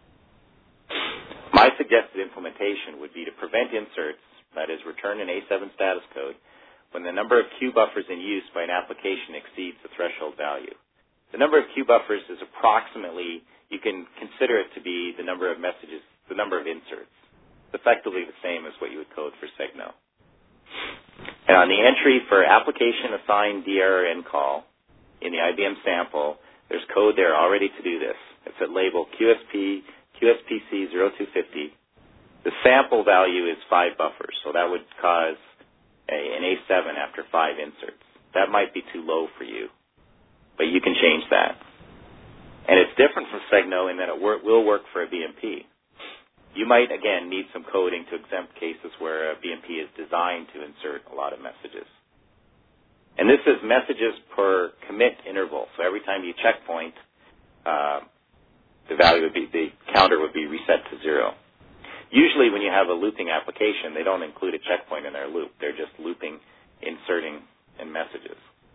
My suggested implementation would be to prevent inserts, that is, return an A seven status code, when the number of queue buffers in use by an application exceeds the threshold value. The number of queue buffers is approximately, you can consider it to be the number of messages, the number of inserts. It's effectively the same as what you would code for Segno. And on the entry for application assign D R N call in the I B M sample, there's code there already to do this. It's at label Q S P Q S P C zero two fifty. The sample value is five buffers, so that would cause a, an A seven after five inserts. That might be too low for you, but you can change that. And it's different from Segno in that it wor- will work for a B M P. You might, again, need some coding to exempt cases where a B M P is designed to insert a lot of messages. And this is messages per commit interval. So every time you checkpoint, uh, the value would be, the counter would be reset to zero. Usually when you have a looping application, they don't include a checkpoint in their loop. They're just looping, inserting, and messages.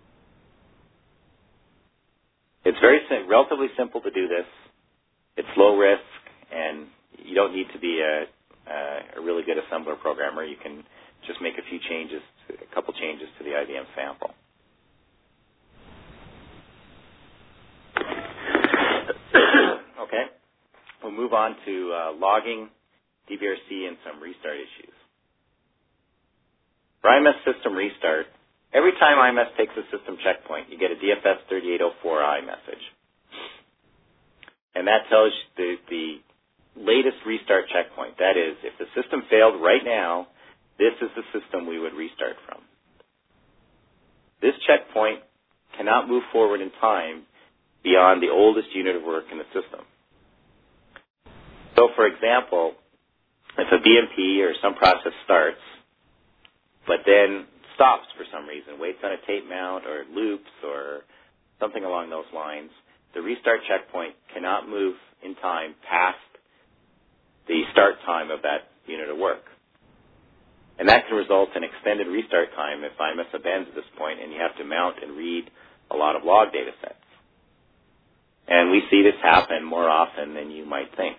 It's very sim- relatively simple to do this. It's low risk, and you don't need to be a, a, a really good assembler programmer. You can just make a few changes, a couple changes to the I B M sample. Okay, we'll move on to uh, logging, D B R C, and some restart issues. For I M S system restart, every time I M S takes a system checkpoint, you get a D F S thirty-eight oh four I message. And that tells the, the latest restart checkpoint. That is, if the system failed right now, this is the system we would restart from. This checkpoint cannot move forward in time beyond the oldest unit of work in the system. So, for example, if a B M P or some process starts, but then stops for some reason, waits on a tape mount or loops or something along those lines, the restart checkpoint cannot move in time past the start time of that unit of work. And that can result in extended restart time if I M S upends at this point and you have to mount and read a lot of log data sets. And we see this happen more often than you might think.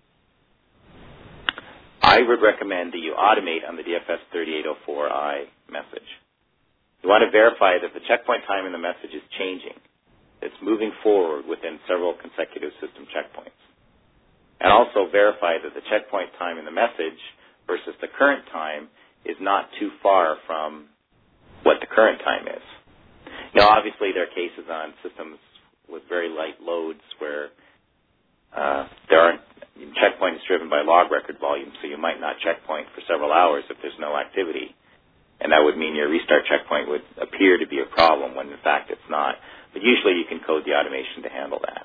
I would recommend that you automate on the D F S thirty-eight oh four I message. You want to verify that the checkpoint time in the message is changing. It's moving forward within several consecutive system checkpoints. And also verify that the checkpoint time in the message versus the current time is not too far from what the current time is. Now, obviously, there are cases on systems with very light loads where uh, there aren't checkpoint is driven by log record volume, so you might not checkpoint for several hours if there's no activity. And that would mean your restart checkpoint would appear to be a problem when, in fact, it's not. But usually you can code the automation to handle that.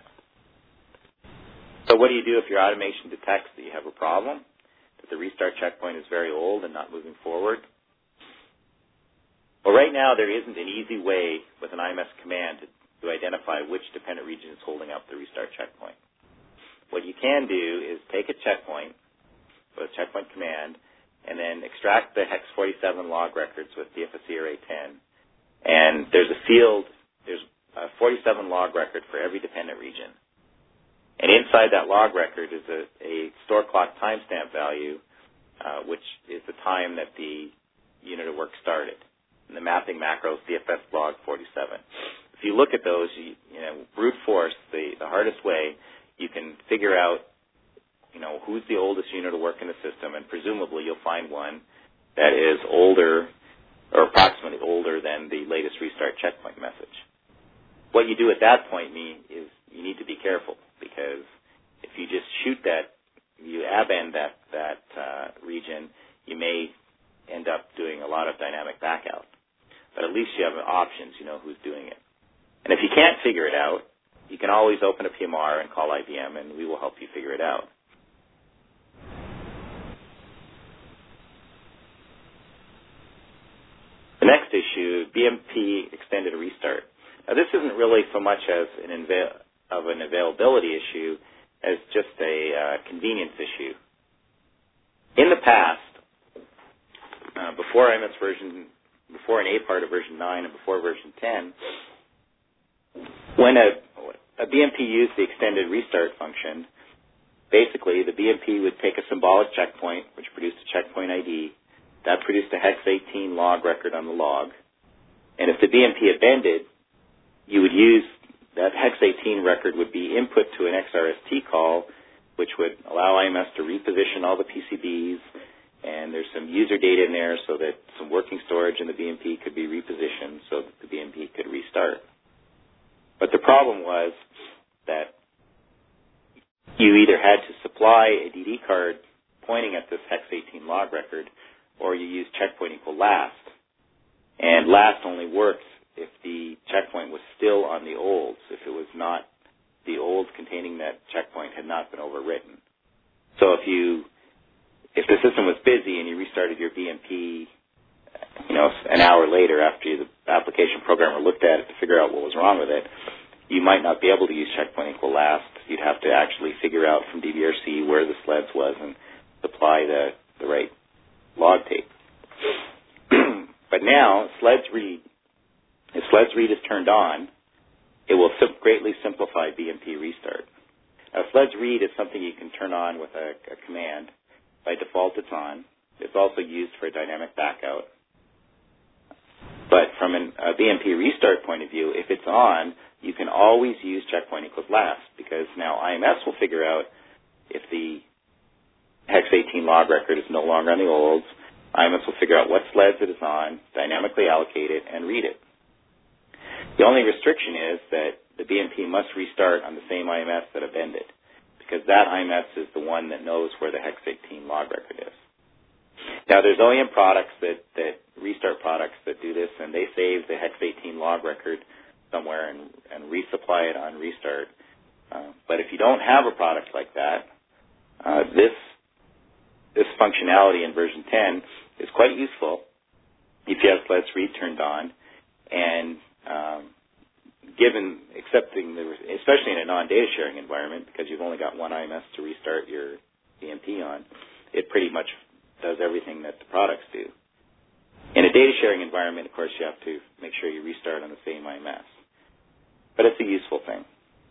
So what do you do if your automation detects that you have a problem, that the restart checkpoint is very old and not moving forward? Well, right now there isn't an easy way with an I M S command to, to identify which dependent region is holding up the restart checkpoint. What you can do is take a checkpoint with a checkpoint command and then extract the hex forty-seven log records with D F S C array ten. And there's a field, there's a forty-seven log record for every dependent region. And inside that log record is a, a store clock timestamp value, uh, which is the time that the unit of work started. And the mapping macro is D F S log forty-seven. If you look at those, you, you know, brute force, the, the hardest way, you can figure out, you know, who's the oldest unit of work in the system, and presumably you'll find one that is older or approximately older than the latest restart checkpoint message. What you do at that point mean, is you need to be careful, because if you just shoot that, you abend that, that uh, region, you may end up doing a lot of dynamic backout. But at least you have options, you know who's doing it. And if you can't figure it out, you can always open a P M R and call I B M, and we will help you figure it out. The next issue, B M P extended restart. Now, this isn't really so much as an inva- of an availability issue as just a uh, convenience issue. In the past, uh, before I M S version, before an A part of version nine and before version ten, when a, a B M P used the extended restart function, basically the B M P would take a symbolic checkpoint, which produced a checkpoint I D. That produced a hex eighteen log record on the log. And if the B M P appended, you would use that hex eighteen record would be input to an X R S T call, which would allow I M S to reposition all the P C Bs, and there's some user data in there so that some working storage in the B M P could be repositioned so that the B M P could restart. But the problem was that you either had to supply a D D card pointing at this hex eighteen log record, or you use checkpoint equal last. And last only works if the checkpoint was still on the olds, if it was not, the olds containing that checkpoint had not been overwritten. So if you, if the system was busy and you restarted your B M P, you know, an hour later after the application programmer looked at it to figure out what was wrong with it, you might not be able to use checkpoint equal last. You'd have to actually figure out from D B R C where the sleds was and supply the, the right log tape. But now, sleds read, if sleds read is turned on, it will sim- greatly simplify B M P restart. Now, sleds read is something you can turn on with a, a command. By default, it's on. It's also used for dynamic backout. But from an, a B M P restart point of view, if it's on, you can always use checkpoint equals last, because now I M S will figure out if the hex eighteen log record is no longer on the olds. I M S will figure out what sleds it is on, dynamically allocate it, and read it. The only restriction is that the B M P must restart on the same I M S that appended, because that I M S is the one that knows where the hex eighteen log record is. Now, there's O E M products that, that restart products that do this, and they save the hex eighteen log record somewhere and, and resupply it on restart. Uh, but if you don't have a product like that, uh, this this functionality in version ten is quite useful, E P S Let's Read turned on, and um, given, accepting, the, especially in a non-data sharing environment, because you've only got one I M S to restart your D M P on, it pretty much does everything that the products do. In a data sharing environment, of course, you have to make sure you restart on the same I M S. But it's a useful thing.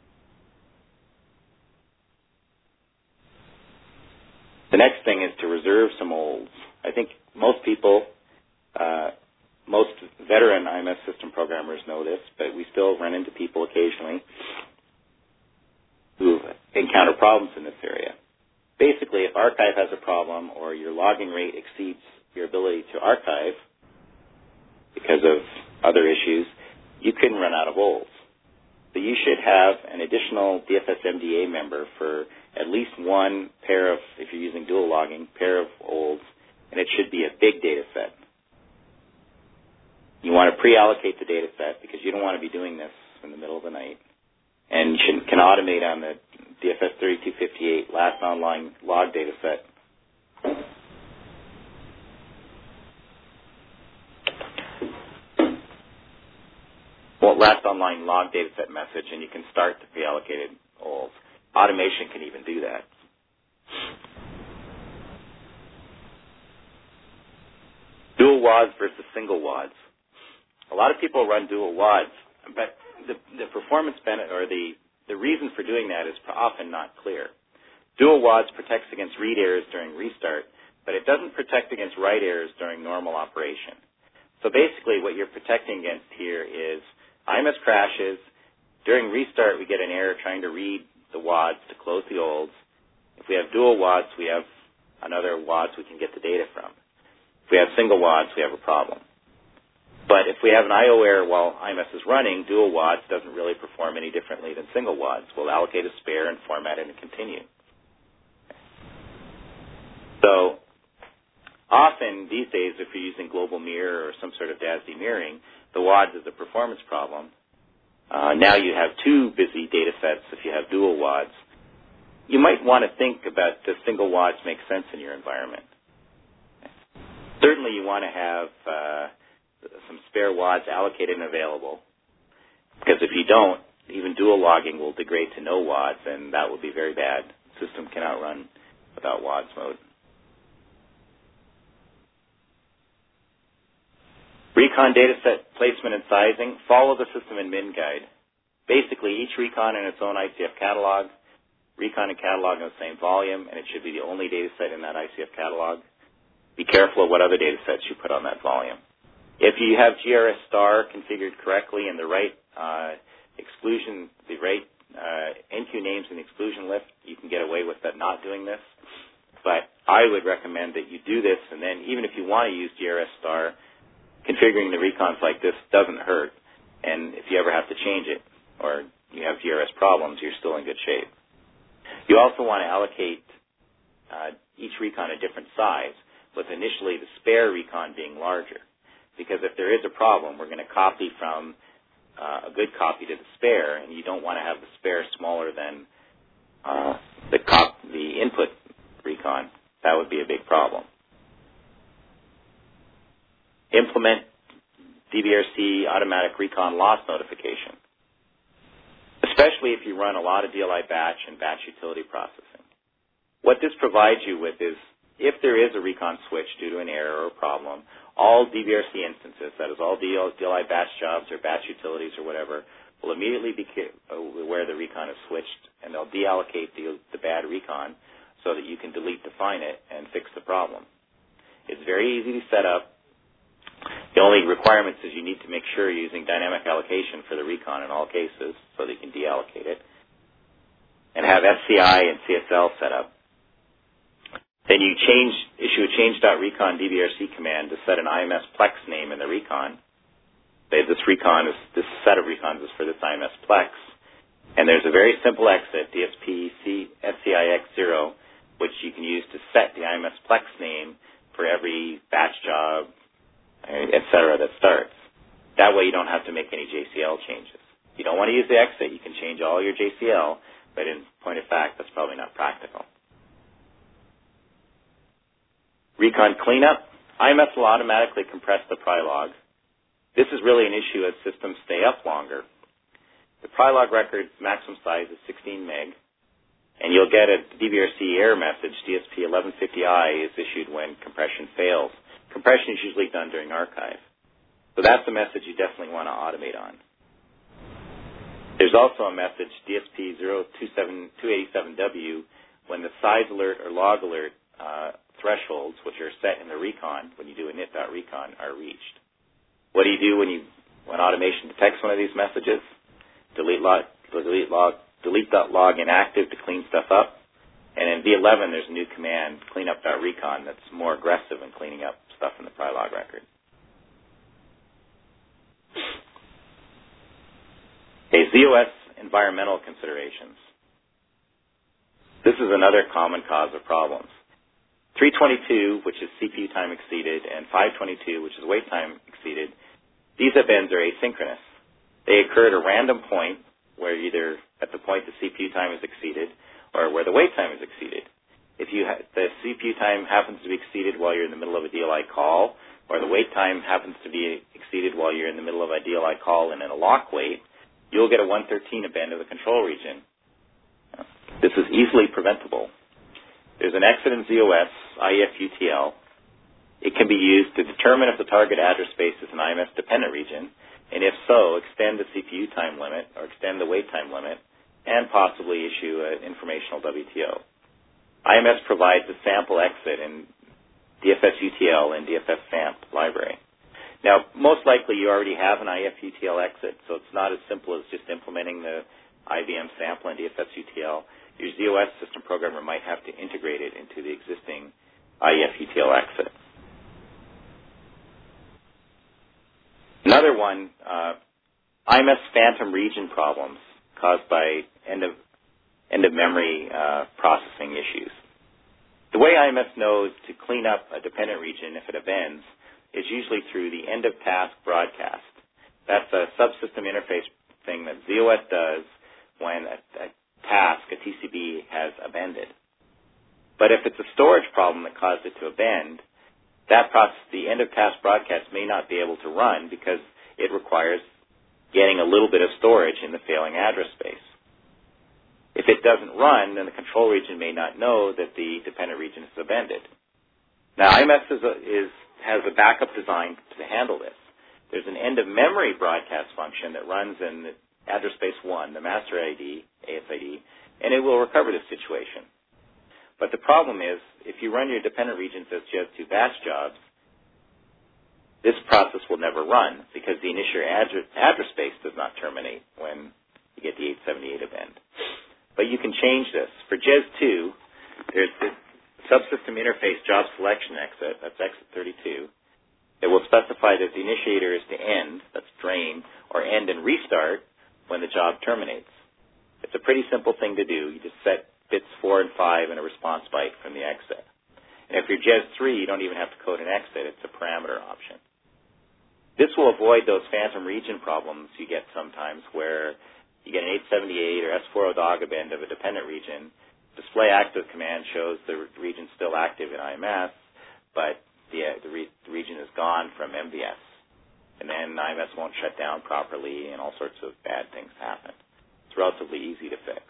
The next thing is to reserve some olds. I think most people, uh, most veteran I M S system programmers know this, but we still run into people occasionally who encounter problems in this area. Basically, if archive has a problem or your logging rate exceeds your ability to archive because of other issues, you couldn't run out of olds. So you should have an additional D F S M D A member for at least one pair of, if you're using dual logging, pair of olds, and it should be a big data set. You want to pre-allocate the data set because you don't want to be doing this in the middle of the night. And you should, can automate on the D F S thirty-two fifty-eight last online log data set. Well, last online log data set message, and you can start the pre-allocated olds. Automation can even do that. Dual W A Ds versus single W A Ds. A lot of people run dual W A Ds, but the, the performance benefit or the, the reason for doing that is often not clear. Dual W A Ds protects against read errors during restart, but it doesn't protect against write errors during normal operation. So basically what you're protecting against here is I M S crashes. During restart, we get an error trying to read the W A Ds to close the olds. If we have dual W A Ds, we have another W A Ds we can get the data from. If we have single W A Ds, we have a problem. But if we have an I O error while I M S is running, dual W A Ds doesn't really perform any differently than single W A Ds. We'll allocate a spare and format it and continue. So often these days, if you're using global mirror or some sort of D A S D mirroring, the W A Ds is a performance problem. Uh, now you have two busy data sets if you have dual W A Ds. You might want to think about does single W A Ds make sense in your environment. Certainly you want to have uh, some spare W A Ds allocated and available, because if you don't, even dual logging will degrade to no W A Ds, and that would be very bad. The system cannot run without W A Ds mode. Recon dataset placement and sizing. Follow the system admin guide. Basically, each recon in its own I C F catalog, recon and catalog in the same volume, and it should be the only dataset in that I C F catalog. Be careful of what other datasets you put on that volume. If you have G R S star configured correctly and the right uh, exclusion, the right uh, N Q names in the exclusion list, you can get away with that not doing this. But I would recommend that you do this, and then even if you want to use G R S star, configuring the recons like this doesn't hurt, and if you ever have to change it or you have G R S problems, you're still in good shape. You also want to allocate uh, each recon a different size, with initially the spare recon being larger, because if there is a problem, we're going to copy from uh, a good copy to the spare, and you don't want to have the spare smaller than uh, the, cop- the input recon. That would be a big problem. Implement D B R C automatic recon loss notification, especially if you run a lot of D L I batch and batch utility processing. What this provides you with is, if there is a recon switch due to an error or a problem, all D B R C instances, that is all D L I batch jobs or batch utilities or whatever, will immediately be aware the recon is switched, and they'll deallocate the, the bad recon so that you can delete define it and fix the problem. It's very easy to set up. The only requirements is you need to make sure you're using dynamic allocation for the recon in all cases so that you can deallocate it, and have S C I and C S L set up. Then you change, issue a change.recon D B R C command to set an I M S plex name in the recon. This recon is, this set of recons is for this I M S plex, and there's a very simple exit, D S P S C I X zero, which you can use to set the I M S plex name for every batch job, et cetera, that starts. That way you don't have to make any J C L changes. If you don't want to use the exit, you can change all your J C L, but in point of fact, that's probably not practical. Recon cleanup. I M S will automatically compress the pry-log. This is really an issue as systems stay up longer. The pry-log record's maximum size is sixteen meg, and you'll get a D B R C error message, D S P eleven fifty I is issued when compression fails. Compression is usually done during archive. So that's a message you definitely want to automate on. There's also a message, D S P zero two eighty-seven W, when the size alert or log alert uh, thresholds, which are set in the recon, when you do a init.recon, are reached. What do you do when you when automation detects one of these messages? Delete log, delete log, delete.log inactive to clean stuff up. And in V eleven, there's a new command, cleanup.recon, that's more aggressive in cleaning up stuff in the pry-log record. Okay, Z O S environmental considerations. This is another common cause of problems. three twenty-two, which is C P U time exceeded, and five twenty-two, which is wait time exceeded, these upends are asynchronous. They occur at a random point, where either at the point the C P U time is exceeded or where the wait time is exceeded. If you ha- the C P U time happens to be exceeded while you're in the middle of a D L I call, or the wait time happens to be exceeded while you're in the middle of a D L I call and in a lock wait, you'll get a one thirteen upend of the control region. This is easily preventable. There's an exit in Z O S, I E F U T L. It can be used to determine if the target address space is an I M S dependent region, and if so, extend the C P U time limit or extend the wait time limit, and possibly issue an informational W T O. I M S provides a sample exit in D F S U T L and D F S SAMP library. Now, most likely you already have an I E F U T L exit, so it's not as simple as just implementing the I B M sample and D F S U T L. Your Z O S system programmer might have to integrate it into the existing I E F U T L exit. Another one, uh, I M S phantom region problems caused by end of, end of memory uh, processing issues. The way I M S knows to clean up a dependent region if it upends is usually through the end of task broadcast. That's a subsystem interface thing that Z O S does when a, a task, a T C B, has upended. But if it's a storage problem that caused it to upend, that process, the end of task broadcast, may not be able to run because it requires getting a little bit of storage in the failing address space. If it doesn't run, then the control region may not know that the dependent region is upended. Now, I M S is, a, is has a backup design to handle this. There's an end of memory broadcast function that runs in the address space one, the master I D, A S I D, and it will recover this situation. But the problem is, if you run your dependent regions as J E S two batch jobs, this process will never run because the initial address, address space does not terminate when you get the eight seventy-eight event. But you can change this. For J E S two, there's the subsystem interface job selection exit, that's exit thirty-two. It will specify that the initiator is to end, that's drain, or end and restart when the job terminates. It's a pretty simple thing to do. You just set bits four and five in a response byte from the exit. And if you're J E S three, you don't even have to code an exit. It's a parameter option. This will avoid those phantom region problems you get sometimes where you get an eight seventy-eight or S four oh dog upend of a dependent region. Display active command shows the region still active in I M S, but the, the, re, the region is gone from M V S. And then I M S won't shut down properly and all sorts of bad things happen. It's relatively easy to fix.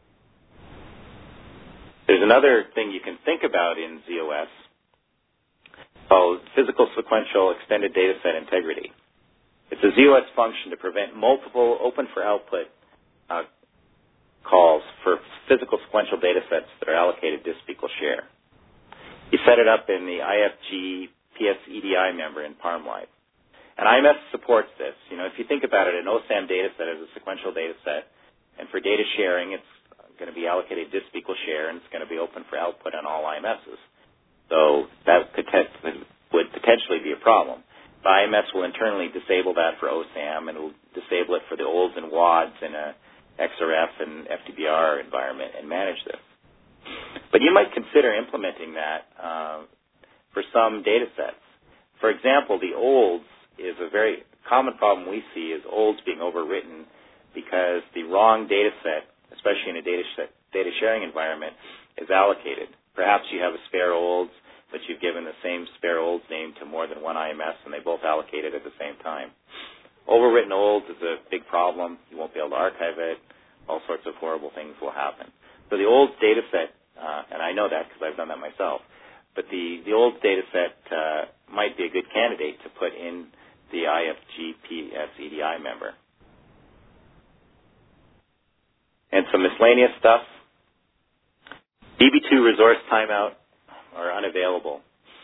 There's another thing you can think about in Z O S called physical sequential extended data set integrity. It's a Z O S function to prevent multiple open for output uh, calls for physical sequential data sets that are allocated disk equal share. You set it up in the I F G P S E D I member in ParmLive. And I M S supports this. You know, if you think about it, an O SAM data set is a sequential data set, and for data sharing, it's going to be allocated disk equal share, and it's going to be open for output on all I M Ss. So that could te- would potentially be a problem. The I M S will internally disable that for O SAM, and it will disable it for the O L S and W O Ds in a X R F and F T B R environment and manage this. But you might consider implementing that uh, for some data sets. For example, the O L S is a very common problem we see is O L S being overwritten because the wrong data set, especially in a data, set, data sharing environment, is allocated. Perhaps you have a spare O L S but you've given the same spare olds name to more than one I M S and they both allocate it at the same time. Overwritten olds is a big problem. You won't be able to archive it. All sorts of horrible things will happen. So the olds data set, uh, and I know that because I've done that myself, but the, the olds data set uh, might be a good candidate to put in the I F G P S E D I member. And some miscellaneous stuff. D B two resource timeout are unavailable.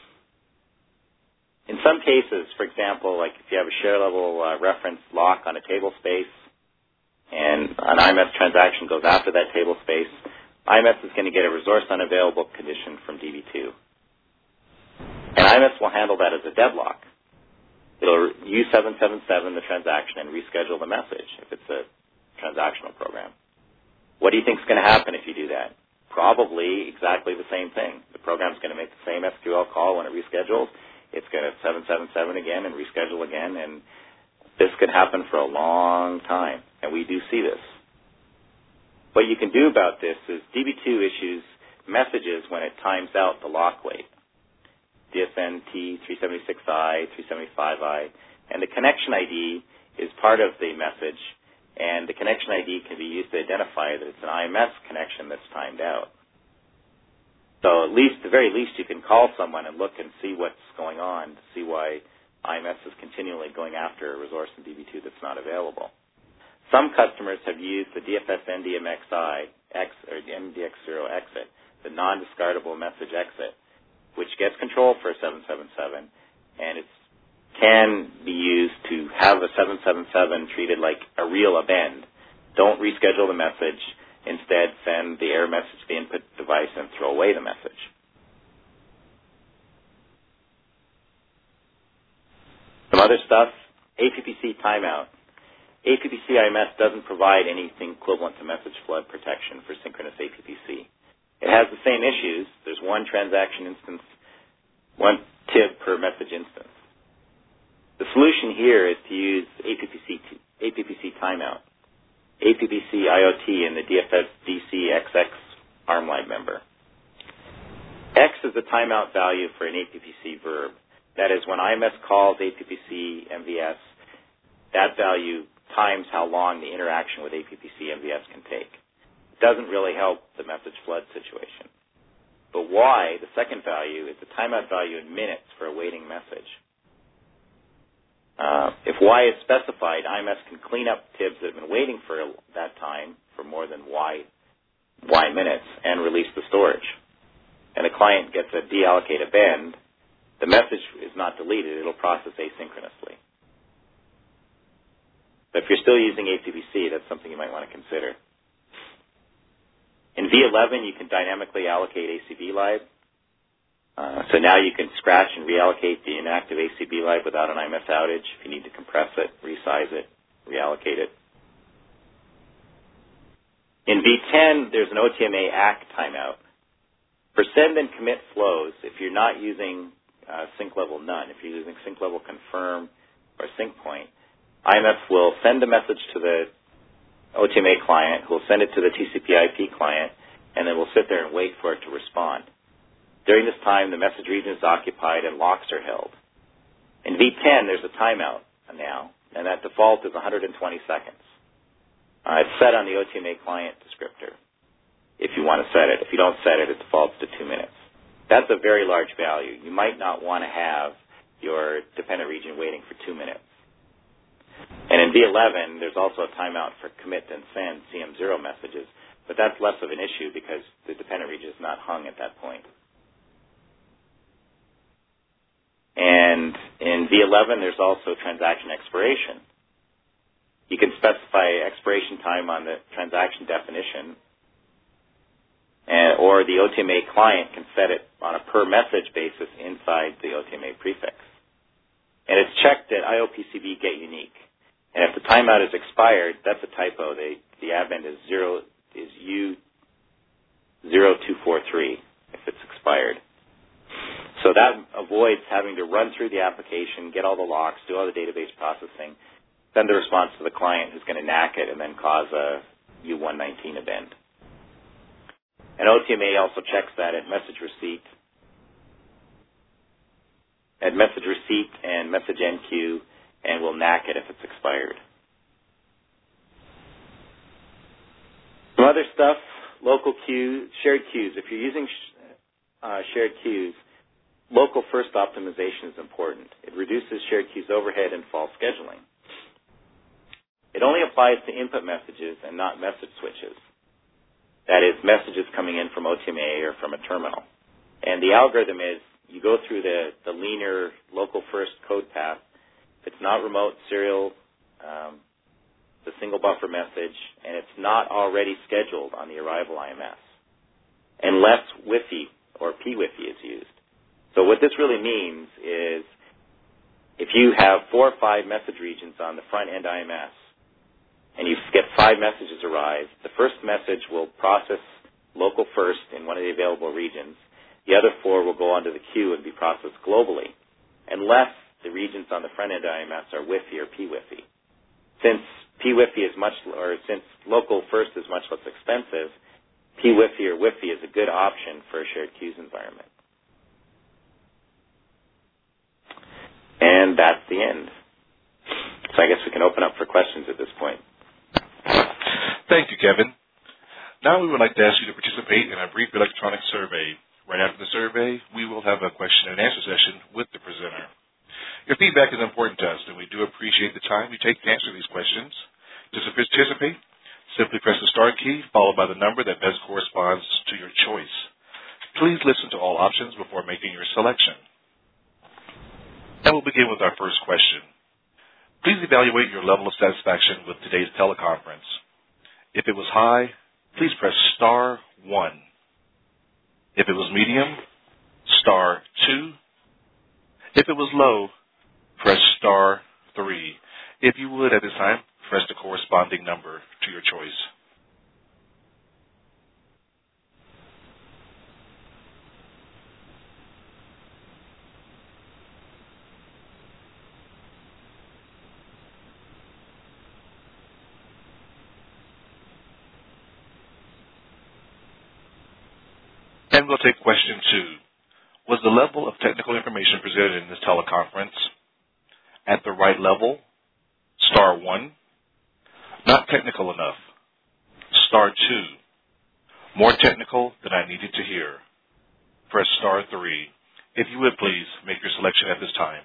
In some cases, for example, like if you have a share level uh, reference lock on a table space and an I M S transaction goes after that table space, I M S is going to get a resource unavailable condition from D B two. And I M S will handle that as a deadlock. It'll use seven seven seven, the transaction, and reschedule the message if it's a transactional program. What do you think is going to happen if you do that? Probably exactly the same thing. The program's going to make the same S Q L call when it reschedules. It's going to seven seven seven again and reschedule again, and this could happen for a long time, and we do see this. What you can do about this is D B two issues messages when it times out the lock wait. D S N T three seventy-six I, three seventy-five I, and the connection I D is part of the message, and the connection I D can be used to identify that it's an I M S connection that's timed out. So at least, the very least, you can call someone and look and see what's going on, to see why I M S is continually going after a resource in D B two that's not available. Some customers have used the D F S N D M X I X or the M D X zero exit, the non-discardable message exit, which gets control for a seven seven seven, and it can be used to have a seven seven seven treated like a real append. Don't reschedule the message. Instead, send the error message to the input device and throw away the message. Some other stuff, A P P C timeout. A P P C I M S doesn't provide anything equivalent to message flood protection for synchronous A P P C. It has the same issues. There's one transaction instance, one T I B per message instance. The solution here is to use A P P C, A P P C timeout, A P P C I O T, and the D F S D C X X ARMLINE member. X is the timeout value for an A P P C verb. That is, when I M S calls A P P C M V S, that value times how long the interaction with A P P C M V S can take. It doesn't really help the message flood situation. But Y, the second value, is the timeout value in minutes for a waiting message. Uh, if Y is specified, I M S can clean up T I Bs that have been waiting for that time for more than Y, Y minutes and release the storage. And the client gets a deallocate append. The message is not deleted. It'll process asynchronously. But if you're still using A P P C, that's something you might want to consider. In V eleven, you can dynamically allocate A C B live. Uh, so now you can scratch and reallocate the inactive A C B live without an I M S outage. If you need to compress it, resize it, reallocate it. In V ten, there's an O T M A A C timeout. For send and commit flows, if you're not using uh, sync level none, if you're using sync level confirm or sync point, I M S will send a message to the O T M A client, who will send it to the T C P I P client, and then we'll sit there and wait for it to respond. During this time, the message region is occupied and locks are held. In V ten, there's a timeout now, and that default is one hundred twenty seconds. Uh, it's set on the O T M A client descriptor if you want to set it. If you don't set it, it defaults to two minutes. That's a very large value. You might not want to have your dependent region waiting for two minutes. And in V eleven, there's also a timeout for commit and send C M zero messages, but that's less of an issue because the dependent region is not hung at that point. And in V eleven, there's also transaction expiration. You can specify expiration time on the transaction definition, and, or the O T M A client can set it on a per message basis inside the O T M A prefix. And it's checked at I O P C V get unique. And if the timeout is expired, that's a typo. They, the append is zero is U zero two four three if it's expired. So that avoids having to run through the application, get all the locks, do all the database processing, send the response to the client who's going to N A C it, and then cause a U one nineteen event. And O T M A also checks that at message receipt at message receipt and message end queue, and we'll N A C it if it's expired. Some other stuff, local queues, shared queues. If you're using sh- uh, shared queues, local first optimization is important. It reduces shared queues overhead and false scheduling. It only applies to input messages and not message switches. That is, messages coming in from O T M A or from a terminal. And the algorithm is you go through the, the linear local first code path. If it's not remote, serial, um, the single buffer message, and it's not already scheduled on the arrival I M S, unless Wi-Fi or P Wi-Fi is used. So what this really means is if you have four or five message regions on the front end I M S, and you get five messages arrive, the first message will process local first in one of the available regions. The other four will go onto the queue and be processed globally, unless the regions on the front end I M S are Wi-Fi or P Wi-Fi. Since P Wi-Fi is much, or since local first is much less expensive, P Wi-Fi or Wi-Fi is a good option for a shared queues environment. And that's the end. So I guess we can open up for questions at this point. Thank you, Kevin. Now we would like to ask you to participate in a brief electronic survey. Right after the survey, we will have a question and answer session with the presenter. Your feedback is important to us, and we do appreciate the time you take to answer these questions. To participate, simply press the star key followed by the number that best corresponds to your choice. Please listen to all options before making your selection. And we'll begin with our first question. Please evaluate your level of satisfaction with today's teleconference. If it was high, please press star one. If it was medium, star two. If it was low, press star three. If you would, at this time, press the corresponding number to your choice. And we'll take question two. Was the level of technical information presented in this teleconference at the right level? Star one. Not technical enough. Star two. More technical than I needed to hear. Press star three. If you would, please make your selection at this time.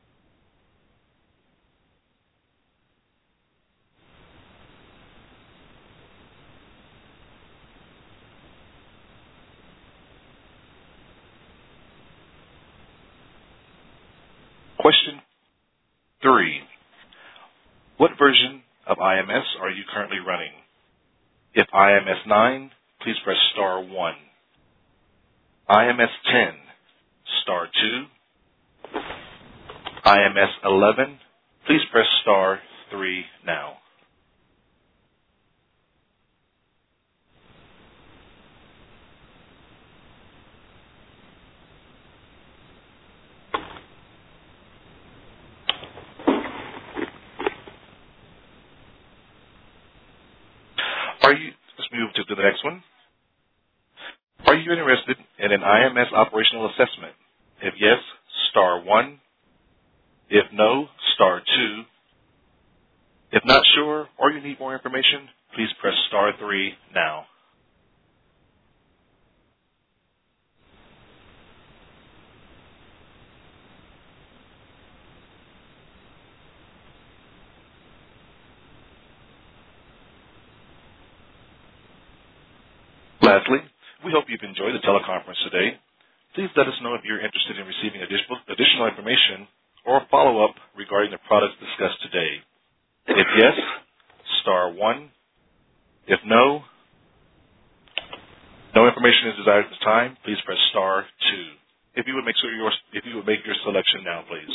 Question three. What version of I M S are you currently running? If I M S nine, please press star one. I M S ten, star two. I M S eleven, please press star three now. Are you, let's move to the next one. Are you interested in an I M S operational assessment? If yes, star one. If no, star two. If not sure or you need more information, please press star three now. Lastly, we hope you've enjoyed the teleconference today. Please let us know if you're interested in receiving additional, additional information or follow-up regarding the products discussed today. If yes, star one. If no, no information is desired at this time, please press star two. If you would make sure your, if you would make your selection now, please.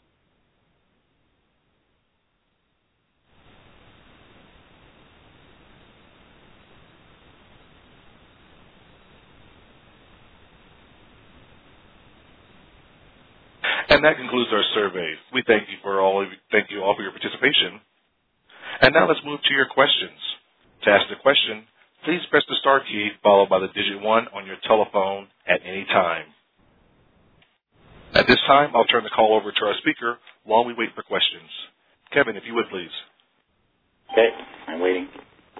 And that concludes our survey. We thank you for all thank you all for your participation. And now let's move to your questions. To ask the question, please press the star key followed by the digit one on your telephone at any time. At this time, I'll turn the call over to our speaker while we wait for questions. Kevin, if you would, please. Okay, I'm waiting.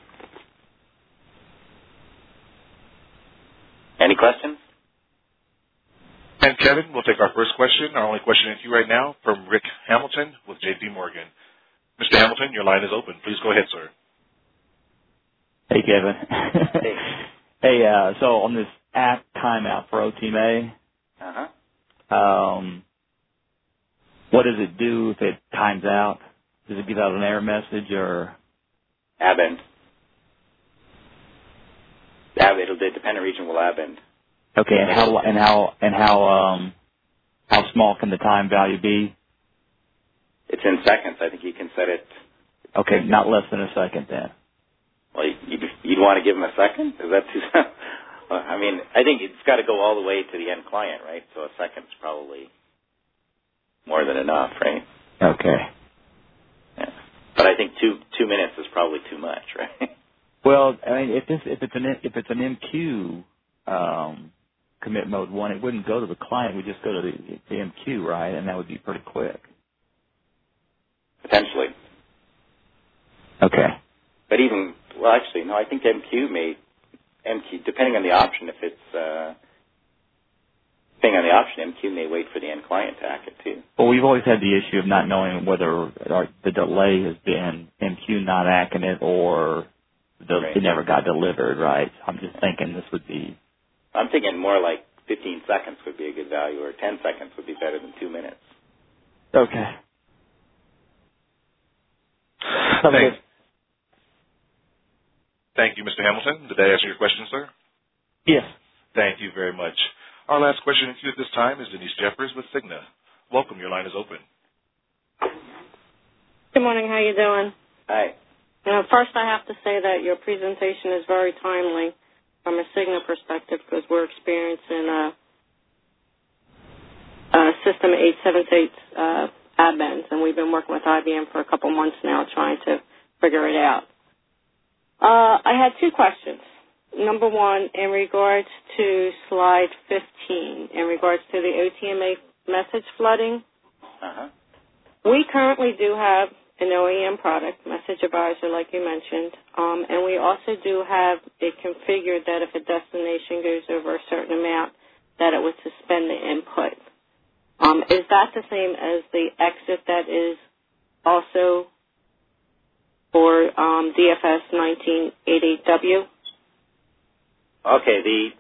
Any questions? And Kevin, we'll take our first question, our only question in queue right now, from Rick Hamilton with J P Morgan. Mister Hamilton, your line is open. Please go ahead, sir. Hey, Kevin. Hey. Hey, uh, so on this app timeout for O T M A, Uh-huh. um, what does it do if it times out? Does it give out an error message or? Abend. Ab, it'll, the dependent region will abend. Okay, and how and how and how um how small can the time value be? It's in seconds. I think you can set it. Okay, not less than a second then. Well, you'd, you'd want to give them a second? Is that too? Well, I mean, I think it's got to go all the way to the end client, right? So a second's probably more than enough, right? Okay. Yeah. But I think two two minutes is probably too much, right? Well, I mean, if this if it's an if it's an M Q um, commit mode one, it wouldn't go to the client. We just go to the, the M Q, right? And that would be pretty quick. Potentially. Okay. But even well, actually, no. I think M Q may M Q depending on the option. If it's uh, depending on the option, M Q may wait for the end client to hack it too. Well, we've always had the issue of not knowing whether or the delay has been M Q not hacking it or the, right. it never got delivered, right? I'm just thinking this would be. I'm thinking more like fifteen seconds would be a good value, or ten seconds would be better than two minutes. Okay. Thank, Thank you, Mister Hamilton. Did I answer your question, sir? Yes. Thank you very much. Our last question in queue at this time is Denise Jeffers with Cigna. Welcome. Your line is open. Good morning. How you doing? Hi. Uh, first, I have to say that your presentation is very timely from a Cigna perspective because we're experiencing a, a system eight seventy-eight uh, admins, and we've been working with I B M for a couple months now trying to figure it out. Uh, I had two questions. Number one, in regards to slide fifteen, in regards to the O T M A message flooding, Uh-huh. we currently do have an O E M product, Message Advisor, like you mentioned, um, and we also do have it configured that if a destination goes over a certain amount, that it would suspend the input. Um, is that the same as the exit that is also for um, D F S nineteen eighty-eight W? Okay, the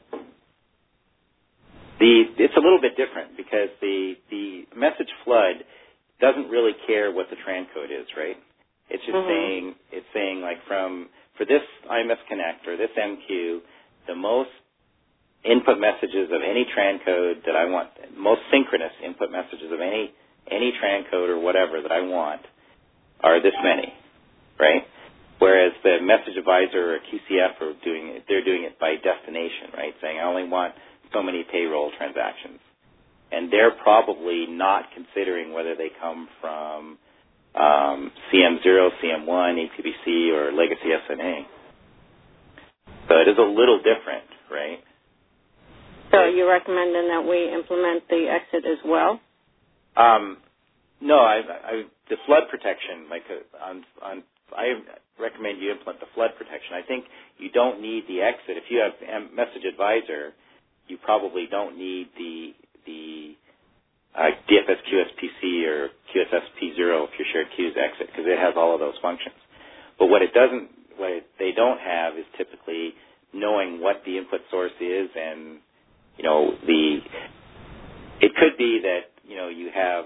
the it's a little bit different because the the message flood doesn't really care what the transcode is, right? It's just Mm-hmm. saying it's saying like from for this I M S Connect or this M Q, the most input messages of any transcode that I want, most synchronous input messages of any any transcode or whatever that I want are this many, right? Whereas the Message Advisor or Q C F are doing it, they're doing it by destination, right? Saying I only want so many payroll transactions. And they're probably not considering whether they come from um, C M zero, C M one, A P B C, or Legacy S N A. So it is a little different, right? So are you recommending that we implement the exit as well? Um, no, I, I, the flood protection, like uh, on, on, I recommend you implement the flood protection. I think you don't need the exit. If you have M- Message Advisor, you probably don't need the the uh, D F S Q S P C or Q S S P zero if your shared queues exit because it has all of those functions. But what it doesn't, what it, they don't have is typically knowing what the input source is and, you know, the, it could be that, you know, you have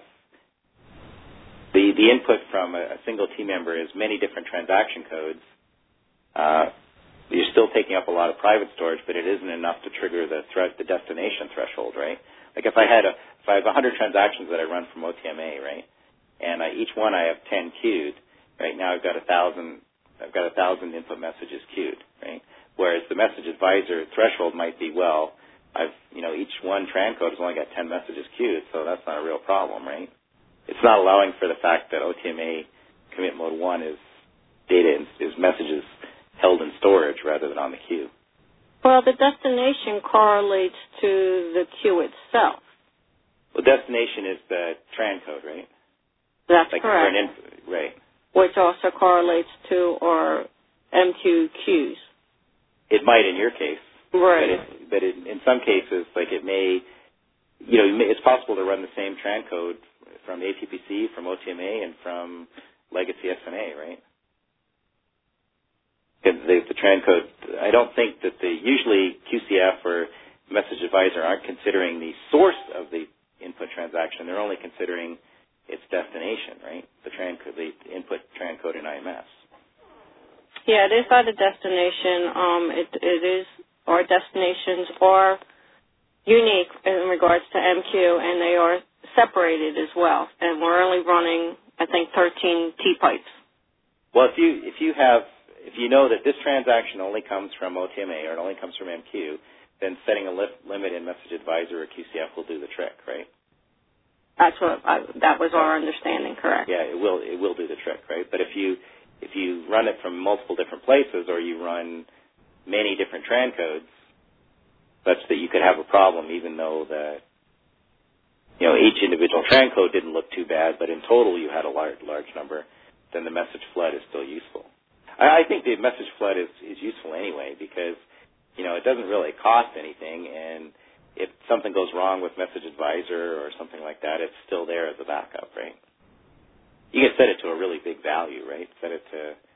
the, the input from a, a single team member is many different transaction codes. Uh, you're still taking up a lot of private storage, but it isn't enough to trigger the threat, the destination threshold, right? Like if I had a, if I have one hundred transactions that I run from O T M A, right, and I, each one I have ten queued, right now I've got a thousand, I've got a thousand input messages queued, right? Whereas the Message Advisor threshold might be, well, I've, you know, each one transcode has only got ten messages queued, so that's not a real problem, right? It's not allowing for the fact that O T M A commit mode one is data, is messages held in storage rather than on the queue. Well, the destination correlates to the queue itself. Well, destination is the tran code, right? That's like correct. For an inf- right. Which also correlates to our M Q Qs. It might in your case. Right. But, it, but it, in some cases, like it may, you know, it's possible to run the same tran code from A P P C, from O T M A, and from legacy S N A, right? Because the, the tran code, I don't think that the, usually Q C F or Message Advisor aren't considering the source of the input transaction. They're only considering its destination, right? The tran code, the input tran code in I M S. Yeah, it is by the destination. Um, it, it is, our destinations are unique in regards to M Q, and they are separated as well. And we're only running, I think, thirteen T-pipes. Well, if you if you have if you know that this transaction only comes from O T M A or it only comes from M Q, then setting a li- limit in Message Advisor or Q C F will do the trick, right? That's what I, that was our understanding, correct? Yeah, it will it will do the trick, right? But if you if you run it from multiple different places, or you run many different tran codes, such that you could have a problem, even though the you know each individual tran code didn't look too bad, but in total you had a large large number, then the message flood is still useful. I, I think the message flood is is useful anyway, because you know it doesn't really cost anything, and if something goes wrong with Message Advisor or something like that, it's still there as a backup, right? You can set it to a really big value, right? Set it to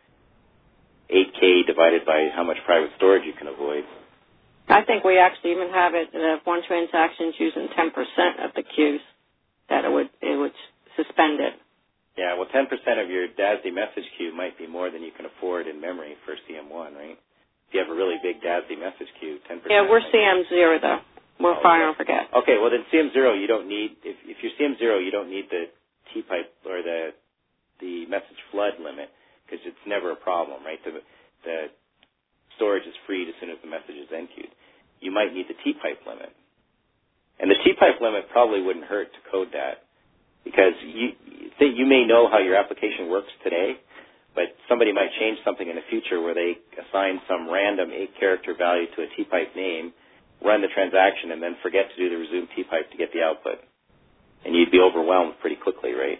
eight K divided by how much private storage you can avoid. I think we actually even have it that if one transaction's using ten percent of the queues, that it would it would suspend it. Yeah, well, ten percent of your D A S D message queue might be more than you can afford in memory for C M one, right? If you have a really big D A S D message queue, ten percent. Yeah, we're C M zero, though. We're oh, fire okay. and forget. Okay, well, then C M zero, you don't need, if, if you're C M zero, you don't need the T-pipe or the the message flood limit, because it's never a problem, right? The, the storage is freed as soon as the message is N Q'd. You might need the T-pipe limit. And the T-pipe limit probably wouldn't hurt to code that, because you, you may know how your application works today, but somebody might change something in the future where they assign some random eight-character value to a T-pipe name, run the transaction, and then forget to do the resume T-pipe to get the output. And you'd be overwhelmed pretty quickly, right?